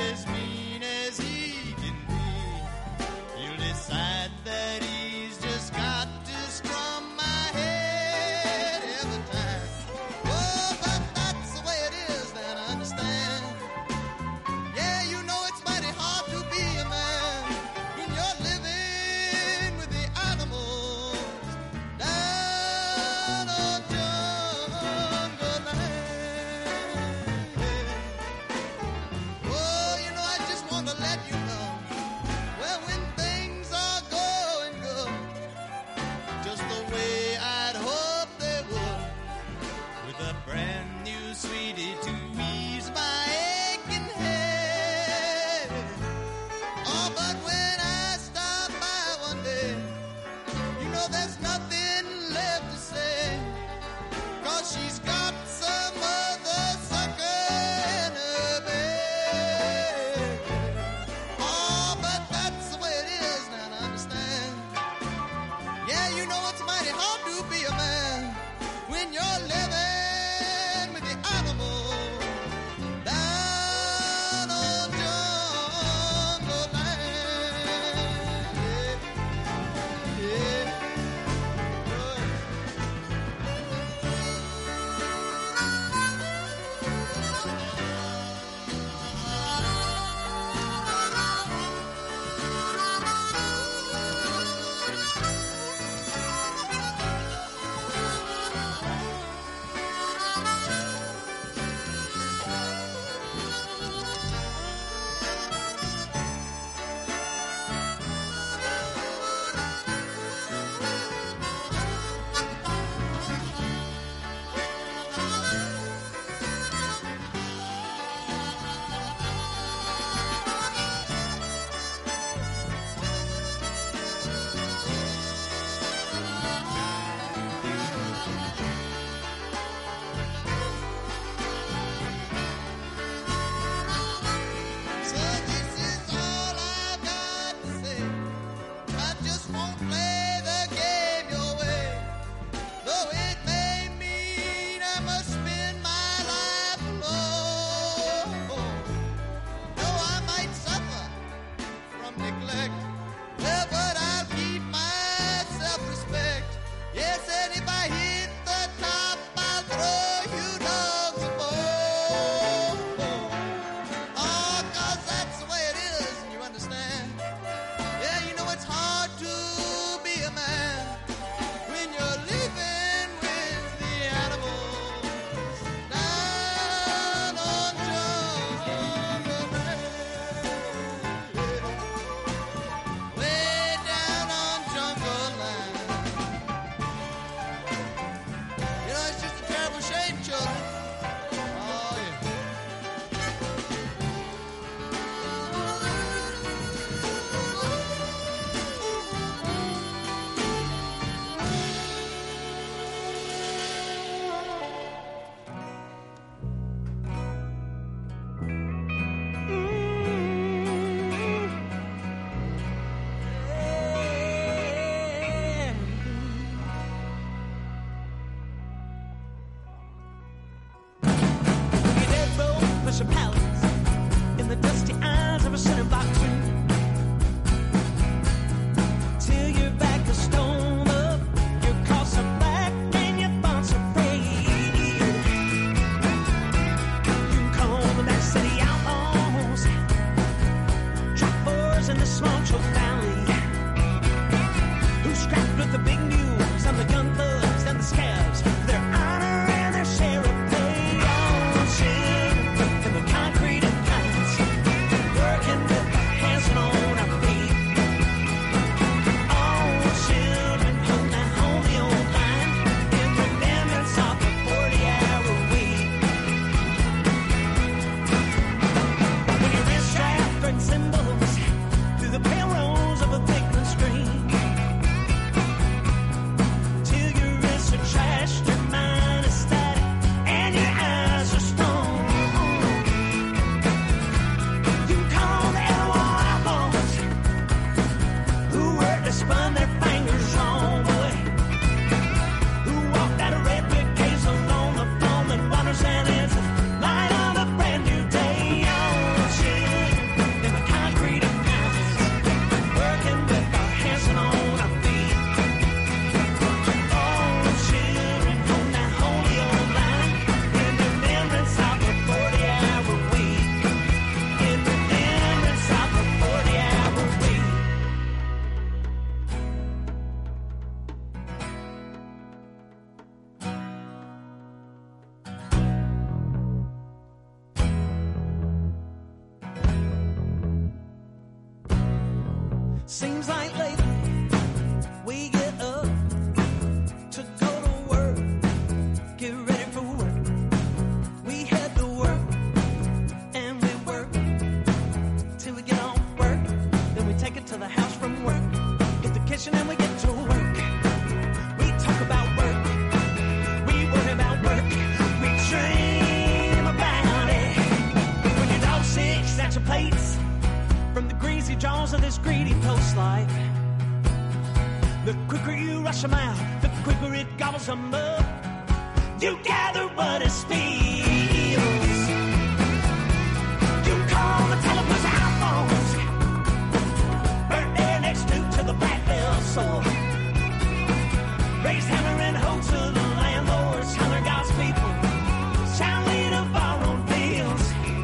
Seems like lately we get up to go to work, get ready for work. We head to work and we work till we get off work. Then we take it to the house from work, get the kitchen and we get to work. We talk about work, we worry about work, we dream about it. When your dog's sick, snatch your plates from the greasy jaws of this greedy post life. The quicker you rush them out, the quicker it gobbles them up. You gather what it steals. You call the telephone's iPhones, burn their next due to the black belt soul. Raise hammer and hoe to the landlords, hammer God's people, shall lead of our own fields.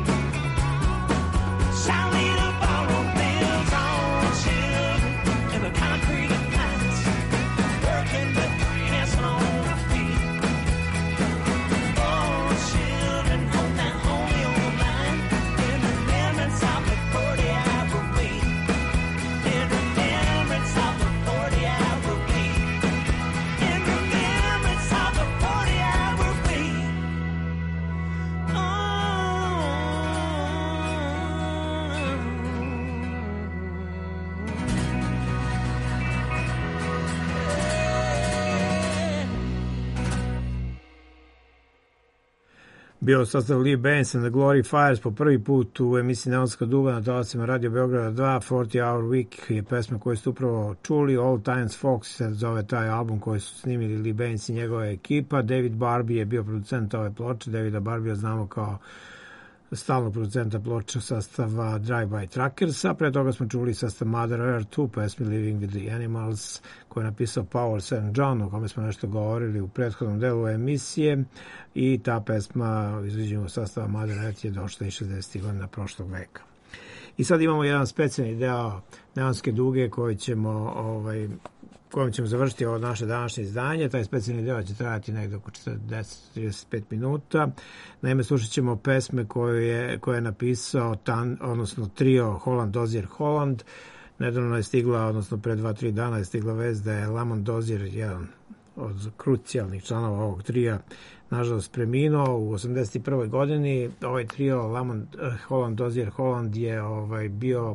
Shall lead of our own fields on children in the concrete plants, working with hands on our feet. Oh, children, hold that homie on the line in remembrance of the 40-hour week. In remembrance of the 40-hour week. In remembrance of the 40-hour week. Bio sastav Lee Baines and the Glory Fires po prvi put u emisiji Neonska duga na talasima Radio Beograda 2. 40 Hour Week je pesma koju ste upravo čuli. All Times Fox se zove taj album koji su snimili Lee Baines i njegova ekipa. David Barbie je bio producent ove ploče. Davida Barbie znamo kao stalnog producenta ploča sastava Drive-By Truckersa. Pre toga smo čuli sastav Mother Earth u pesmi Living with the Animals koju je napisao Paul St. John, o kome smo nešto govorili u prethodnom delu emisije, i ta pesma izvođenja sastava Mother Earth je došla i 60. godina prošlog veka. I sad imamo jedan specijalni deo Neonske duge kojim ćemo završiti ovo naše današnje izdanje. Taj specijalni deo će trajati negdje oko 40-35 minuta. Naime, slušat ćemo pesme koje je napisao trio Holland Dozier Holland. Nedavno je stigla, odnosno pre 2-3 dana je stigla vest da je Lamont Dozier, jedan od krucijalnih članova ovog trija, nažalost preminuo u 81. godini. Ovaj trio Holland Dozier Holland je bio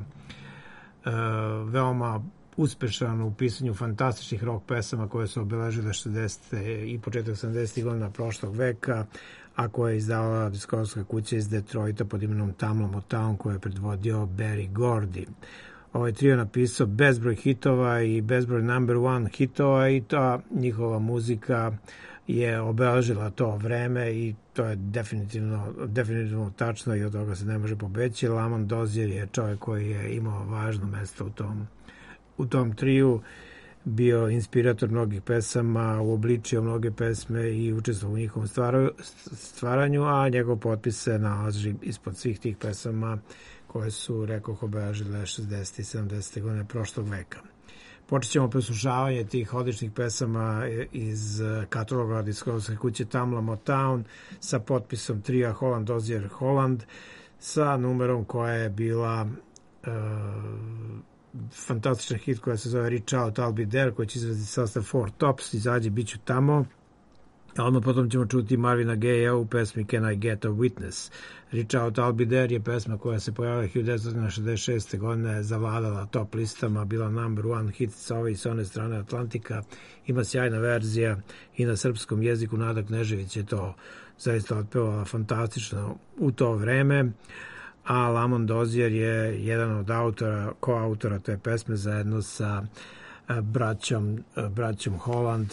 veoma uspešan u pisanju fantastičnih rock pesama koje su obeležile 60. i početak 70. godina prošlog veka, a koje je izdavala diskografska kuća iz Detroita pod imenom Tamla Motown, koju je predvodio Berry Gordy. Ovaj trio je napisao bezbroj hitova i bezbroj number one hitova i ta njihova muzika je obeležila to vreme i to je definitivno tačno i od toga se ne može pobeći. Lamont Dozier je čovjek koji je imao važno mesto u tom triju, bio inspirator mnogih pesama, uobličio mnoge pesme i učestvovao u njihovom stvaranju, a njegov potpis se nalazi ispod svih tih pesama koje su, rekoh, obeležile 60. i 70. godine prošlog veka. Počet ćemo preslušavanje tih odličnih pesama iz kataloga diskografske kuće Tamla Motown sa potpisom trija Holland Dozier Holland sa numerom koja je bila fantastičan hit koja se zove Reach Out, I'll Be There, koji će izvesti sastav Four Tops, izađe bit ću tamo. A odmah potom ćemo čuti Marvina Gaye u pesmi Can I Get a Witness. Reach Out, I'll Be There je pesma koja se pojavila 1966. godine, zavladala top listama, bila number one hit sa ove i sa one strane Atlantika. Ima sjajna verzija i na srpskom jeziku. Nada Knežević je to zaista otpevala fantastično u to vreme. A Lamont Dozier je jedan od koautora te pesme zajedno sa braćom Holland.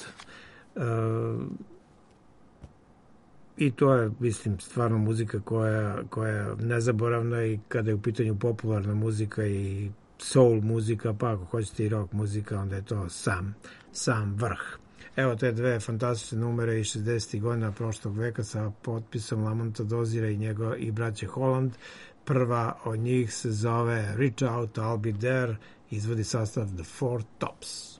I to je, mislim, stvarno muzika koja je nezaboravna i kada je u pitanju popularna muzika i soul muzika, pa ako hoćete i rock muzika, onda je to sam vrh. Evo te dve fantastične numere iz 60. godina prošlog veka sa potpisom Lamonta Doziera i braće Holland. Prva od njih se zove Reach Out, I'll Be There, izvodi sastav The Four Tops.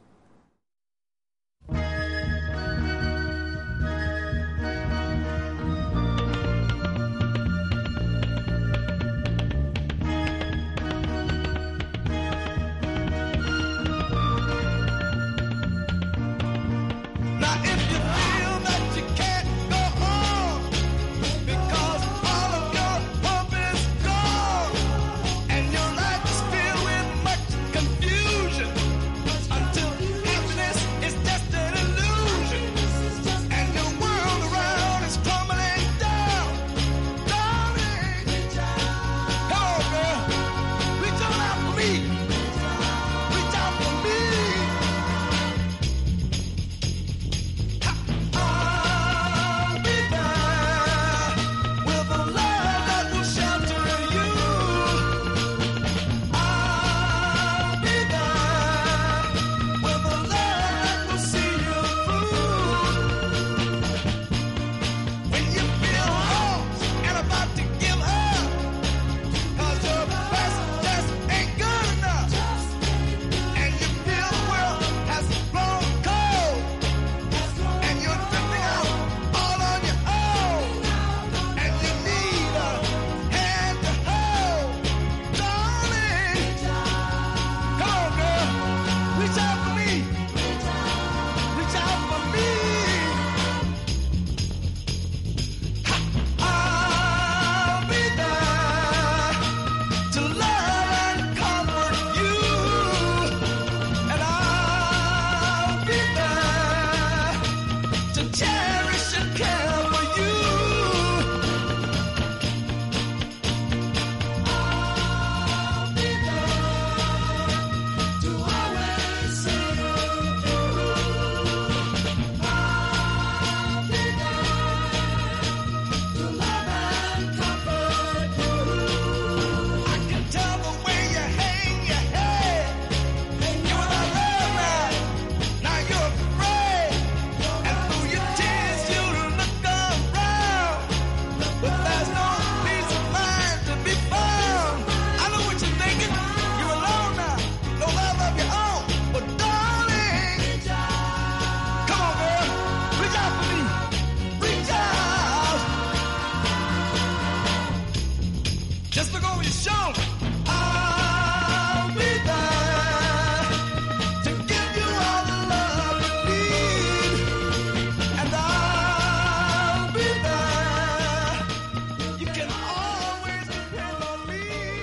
know you should. I'll be there to give you all the love you need, and I'll be there. You can always depend on me.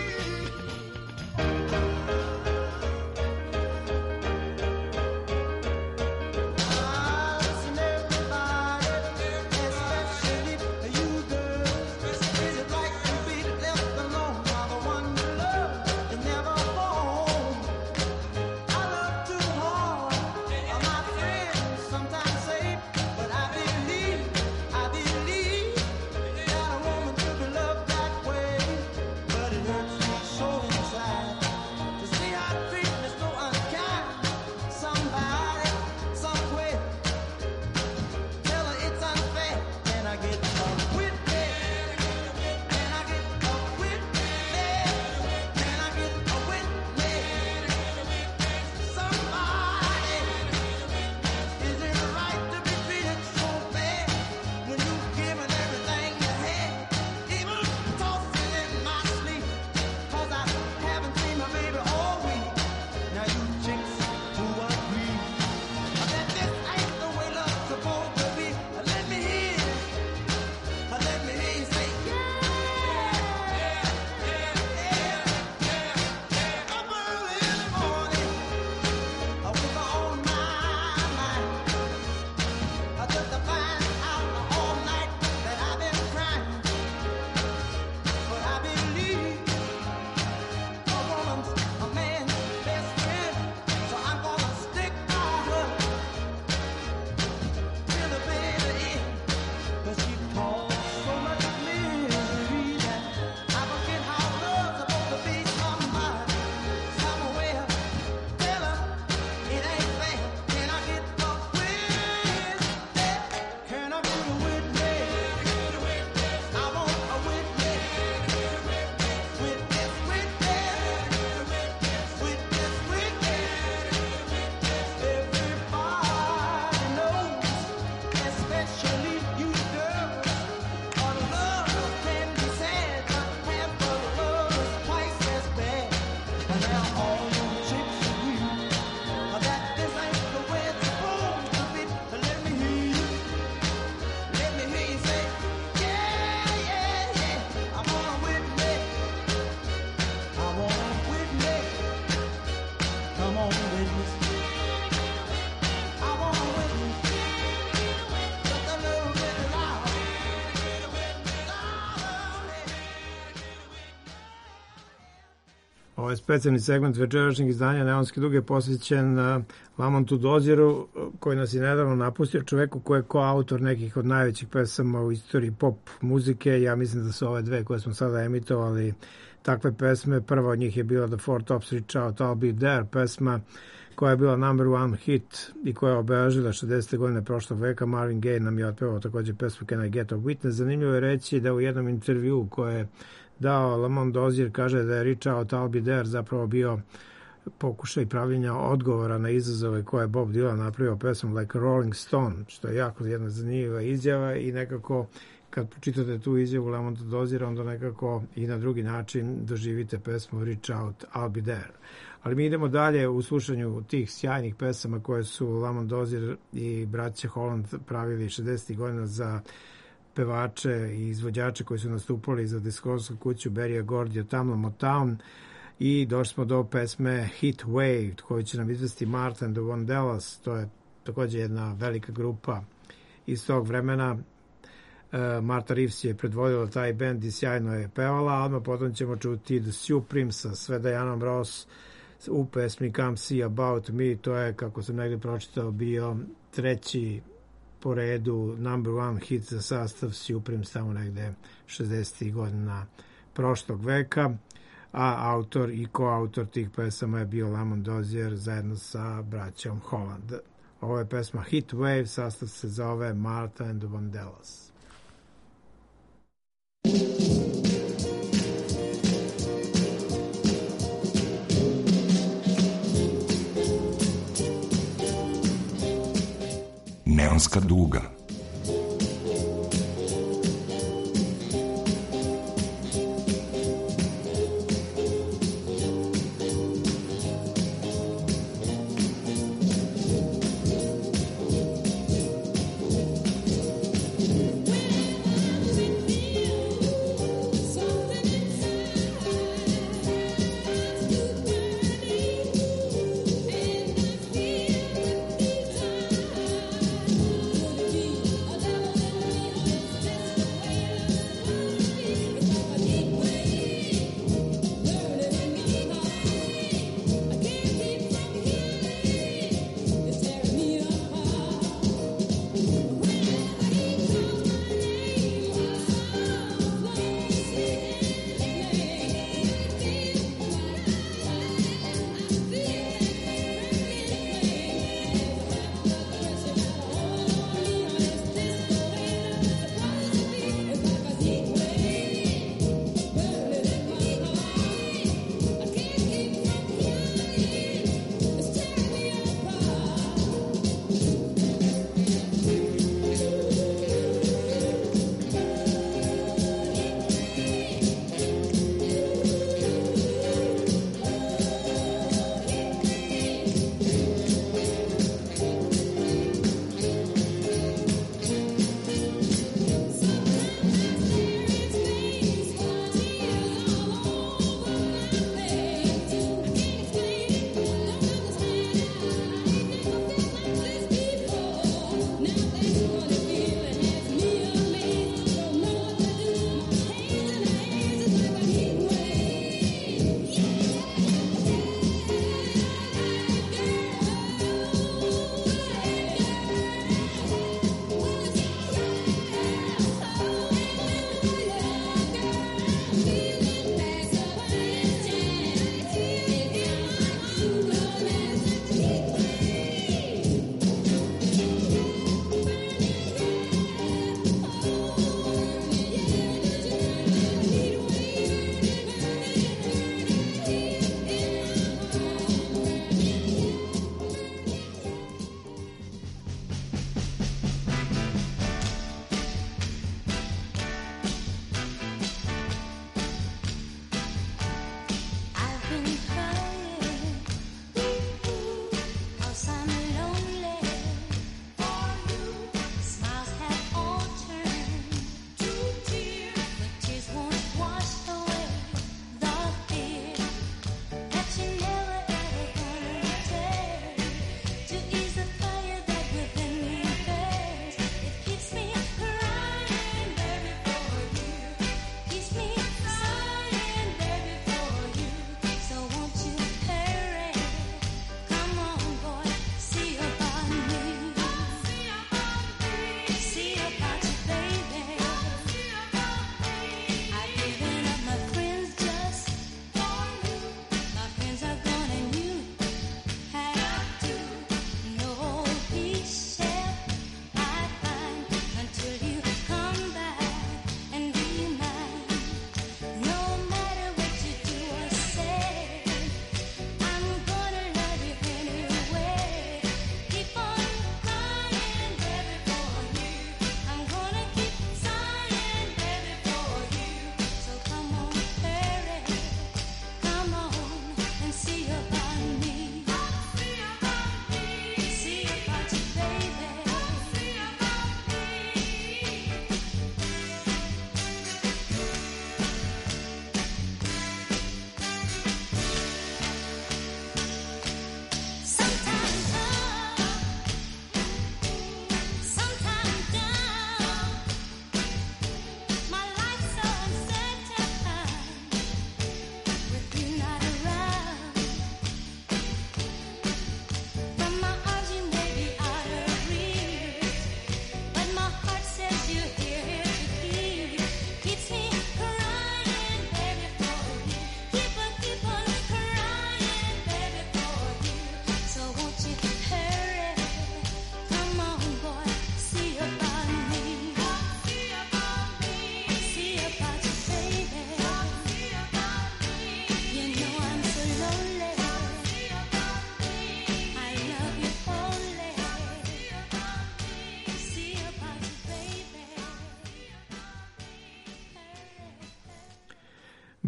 Listen, everybody, especially you girls, is it like to be left alone while the one you love is never home? I love too hard, my friends sometimes say, but I believe that a woman should be loved that way. But it hurts me so inside to see how treat me so unkind. Somebody, somewhere, tell her it's unfair. Can I get a witness? Can I get a witness? Can I get a witness? Somebody, is it right to be treated so bad when you've given everything you had? Even tossing in my sleep, 'cause I haven't seen my baby all week. Now you chicks who agree that this ain't the way love's supposed to be, let me hear you. Let me hear you say, up early in the morning, with on my mind, just to find out all night that I've been crying. But I believe a woman's a man's best friend, so I'm gonna stick by her till the bitter end. 'Cause she caused so much misery that I forget how love's supposed to be. Somebody, somewhere, tell her it ain't fair. Can I get a witness? Can I get a witness? I want a witness. Witness, witness, everybody knows, especially you girls, a love can be sad, but half of love is twice as bad. And now all you chicks agree that this ain't the way it's supposed to be. Let me hear you. Let me hear you say, yeah, yeah, yeah. I want a witness. I want a witness. Come on, witness. I want a witness. Just a little bit loud. Ovo je specijalni segment večerašnjeg izdanja Neonske duge posvećen Lamontu Doziru, koji nas je nedavno napustio, čoveku koji je koautor nekih od najvećih pesama u istoriji pop muzike. Ja mislim da su ove dve koje smo sada emitovali takve pesme. Prva od njih je bila The Four Tops Reach Out, I'll Be There, pesma koja je bila number one hit i koja je obeležila 60. godine prošlog veka. Marvin Gaye nam je otpevao takođe pesmu Can I Get a Witness. Zanimljivo je reći da u jednom intervju koje je dao Lamont Dozier kaže da je Reach Out, I'll Be There zapravo bio pokušaj pravljenja odgovora na izazove koje je Bob Dylan napravio pesmom Like a Rolling Stone, što je jako jedna zanimljiva izjava i nekako kad pročitate tu izjavu Lamonta Doziera, onda nekako i na drugi način doživite pesmu Reach Out, I'll Be There. Ali mi idemo dalje u slušanju tih sjajnih pesama koje su Lamont Dozier i braća Holland pravili 60. godina za pevače i izvođače koji su nastupali za diskografsku kuću Berrya Gordy, Tamla Motown, i došli smo do pesme Heat Wave koju će nam izvesti Martha and the Vandellas. To je takođe jedna velika grupa iz tog vremena. Martha Reeves je predvodila taj bend i sjajno je pevala, a odmah potom ćemo čuti The Supremesa sve Dianom Ross u pesmi Come See About Me. To je, kako sam negdje pročitao, bio treći po redu number one hit za sastav Supremes tamo negde 60. godina prošlog veka, a autor i koautor tih pesama je bio Lamont Dozier zajedno sa braćom Holland. Ovo je pesma Heat Wave, sastav se zove Martha and the Vandellas. Neonska duga.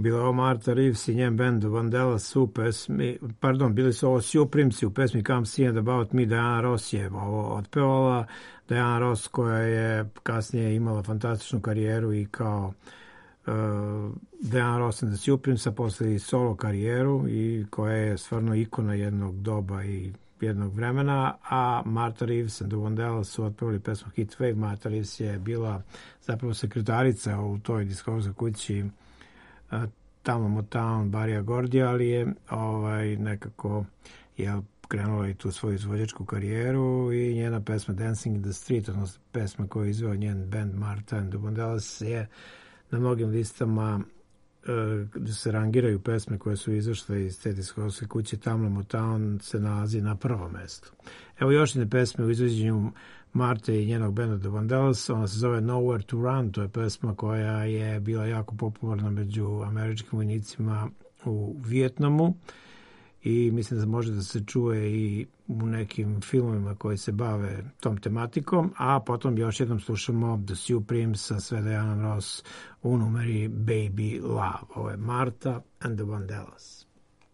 bila ovo Martha Reeves i njen band Vandellas u pesmi, pardon, bili su ovo Suprimsi u pesmi Come See It About Me. Diana Ross je ovo otpevala. Diana Ross koja je kasnije imala fantastičnu karijeru i kao Diana Ross and the Supremes, a posle i solo karijeru i koja je stvarno ikona jednog doba i jednog vremena, a Martha Reeves and the Vandellas su otpevali pesmu Heat Wave. Martha Reeves je bila zapravo sekretarica u toj diskografskoj kući tamo Motown Barrya Gordyja, ali je nekako krenula i tu svoju izvođačku karijeru i njena pesma Dancing in the Street, odnosno pesma koju je izveo njen band Martha and the Vandellas, je na mnogim listama gde se rangiraju pesme koje su izašle iz te diskografske kuće Tamla Motown se nalazi na prvom mestu. Evo još jedne pesme u izvođenju Marte i njenog benda The Vandellas, ona se zove Nowhere to Run, to je pesma koja je bila jako popularna među američkim vojnicima u Vijetnamu i mislim da može da se čuje i u nekim filmovima koji se bave tom tematikom, a potom još jednom slušamo The Supremes sa sve Diana Ross u numeri Baby Love. Ovo je Martha and the Vandellas.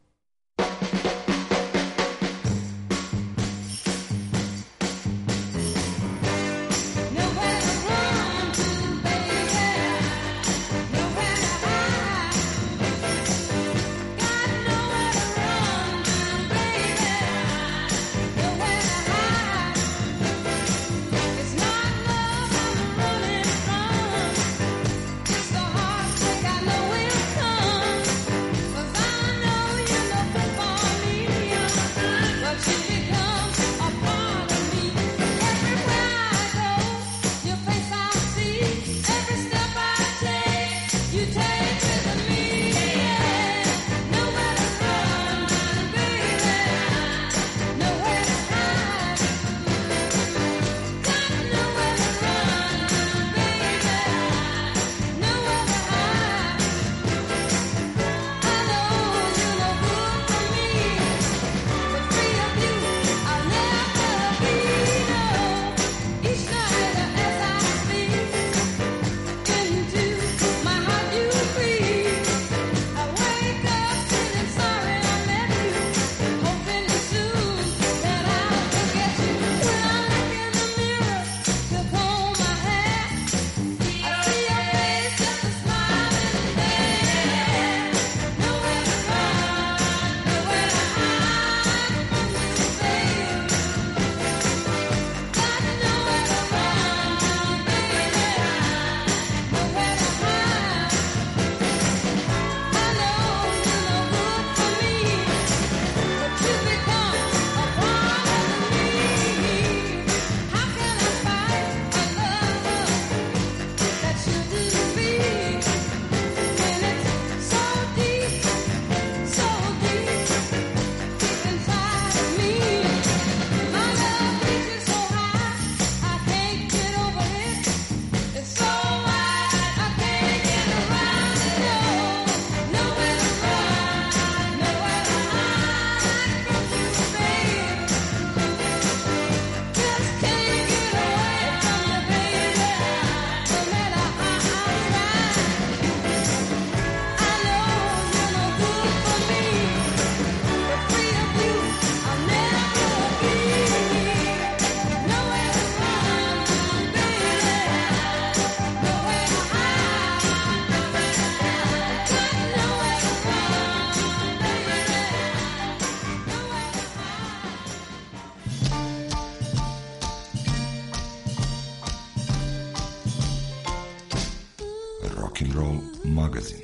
Rock'n'Roll magazin.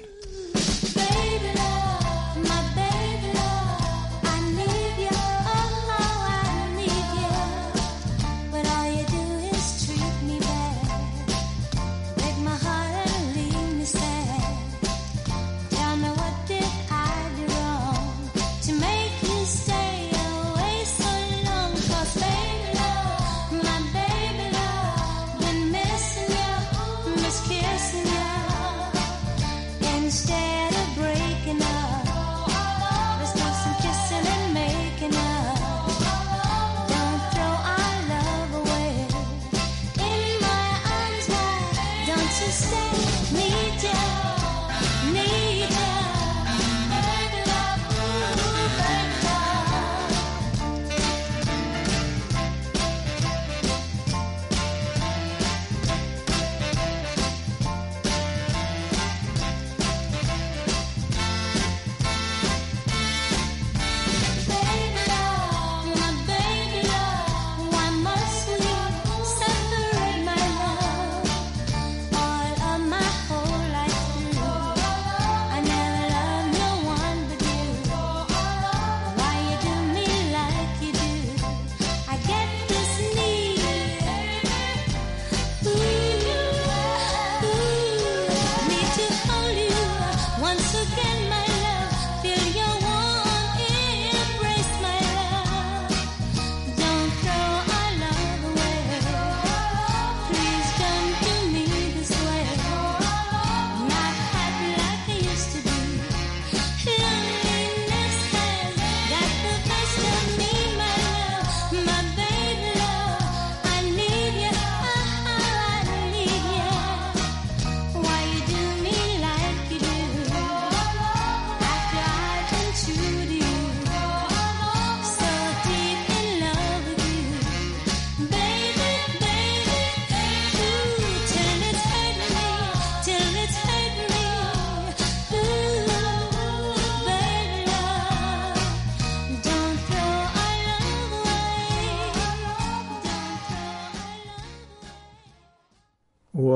Kissing you, and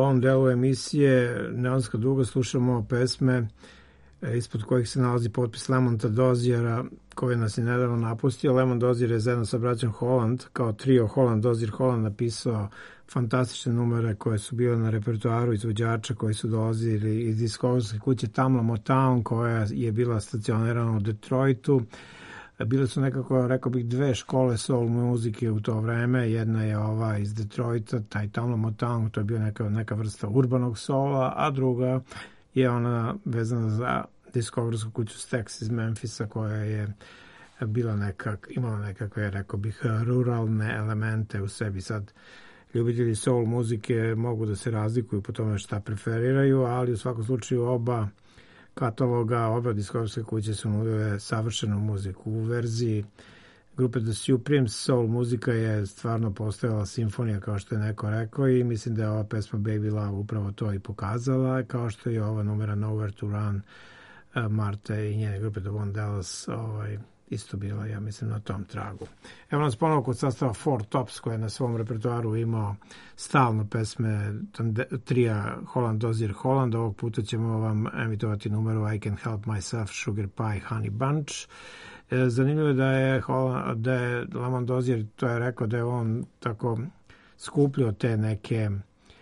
ovom delu emisije Neonska duga slušamo pesme ispod kojih se nalazi potpis Lamont Doziera, koji nas je nedavno napustio. Lamont Dozier je zajedno sa braćom Holland, kao trio Holland, Dozier, Holland, napisao fantastične numere koje su bile na repertoaru izvođača koji su dolazili iz diskografske kuće Tamla Motown, koja je bila stacionirana u Detroitu. Bile su nekako, rekao bih, dve škole soul muzike u to vreme. Jedna je ova iz Detroita, taj Tamla Motown, to je bio neka vrsta urbanog soula, a druga je ona vezana za diskografsku kuću Stax iz Memfisa, koja je bila imala nekakve, rekao bih, ruralne elemente u sebi. Sad, ljubitelji soul muzike mogu da se razlikuju po tome šta preferiraju, ali u svakom slučaju oba kataloga, oba diskografske kuće su nudile savršenu muziku. U verziji grupe The Supremes soul muzika je stvarno postojala simfonija, kao što je neko rekao, i mislim da je ova pesma Baby Love upravo to i pokazala, kao što je ova numera Nowhere to Run Marte i njene grupe The Von Dallas isto bila, ja mislim, na tom tragu. Evo nas ponovo kod sastava Four Tops, koja je na svom repertoaru imao stalno pesme trija Holland, Dozier, Holland. Ovog puta ćemo vam emitovati numeru I Can Help Myself, Sugar Pie, Honey Bunch. Zanimljivo je da je Lamont Dozier, to je rekao da je on tako skupljio te neke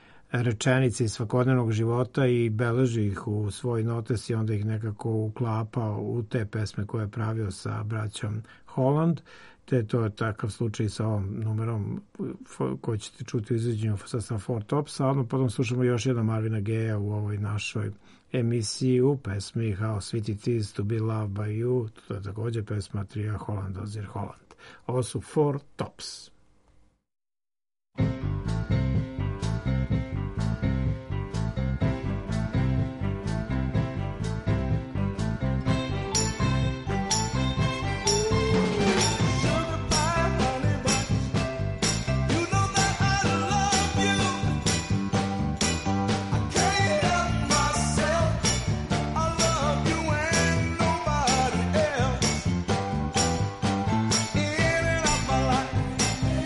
rečenice iz svakodnevnog života i beleži ih u svoj notes i onda ih nekako uklapao u te pesme koje je pravio sa braćom Holland. Te to je takav slučaj sa ovom numerom koji ćete čuti u izvođenju sastava Four Tops, a odmah potom slušamo još jedan Marvina Gaye u ovoj našoj emisiji u pesmi How Sweet It Is To Be Loved By You. To je također pesma trija Holland, Dozier, Holland. Ovo su Four Tops. In and out my life.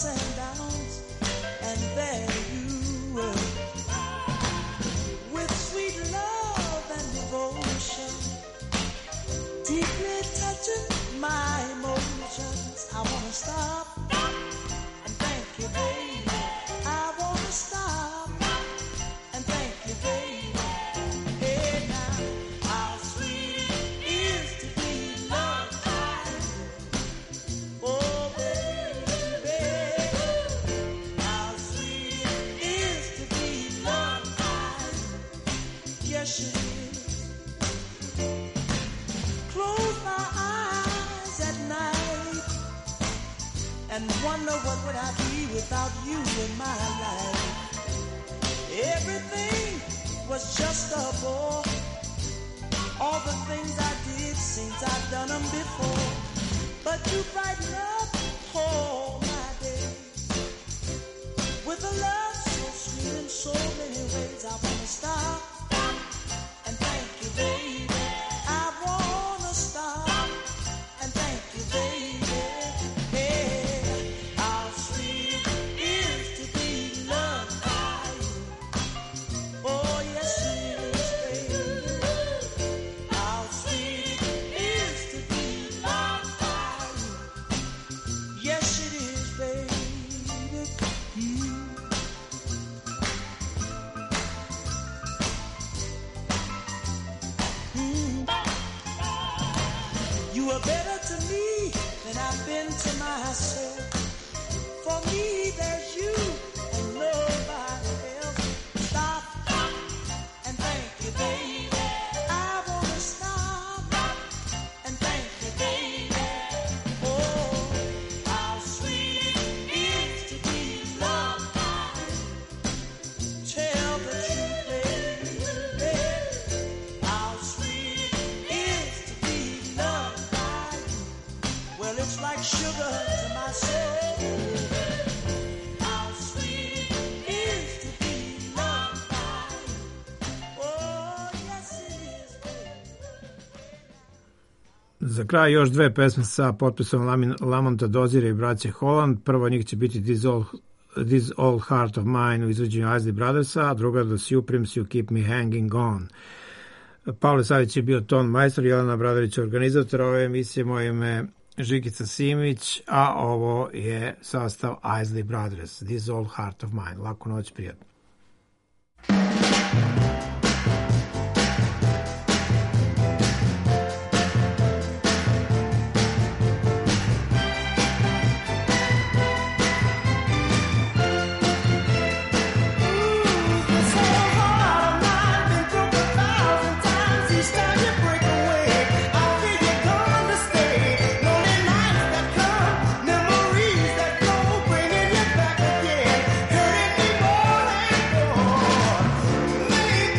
ups and downs, and there you were, with sweet love and devotion, deeply touching my emotions. I wanna stop and thank you, baby. I wanna stop and thank you, baby. Hey now, how sweet it is to be loved by you. Oh baby, how sweet it is to be loved by you. Yes, it is. Close my eyes at night and wonder what would I be without you in my life. Everything was just a bore. All the things I did seems I've done them before. But you brighten up all my days with a love so sweet in so many ways. I wanna stop and thank you, baby. I wanna stop and thank you, baby. Hey, how sweet it is to be loved by you. Oh, yes, it is, baby. How sweet it is to be loved by you. Yes, it is, baby. You are better to me than I've been to myself. For me, there's you and nobody else. Stop and thank you, baby. I wanna stop and thank you, baby. Oh, how sweet it is to be loved by you. Tell the truth, baby. How sweet it is to be loved by you. Well, it's like sugar to my soul. How sweet it is to be loved by you. Oh, yes it is, baby. Za kraj još dve pesme sa potpisom Lamonta Dozira i braće Holland. Prvo od njih će biti This Old Heart of Mine u izvođenju Isley Brothersa, a druga The Supremes You Keep Me Hanging On. Pavle Savić je bio ton majstor, Jelena Bradarić organizator ove emisije, moje ime Žikica Simić, a ovo je sastav Isley Brothers, This Old Heart of Mine. Laku noć, prijatno. Memories that go bringing you back again, hurting me more and more.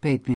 5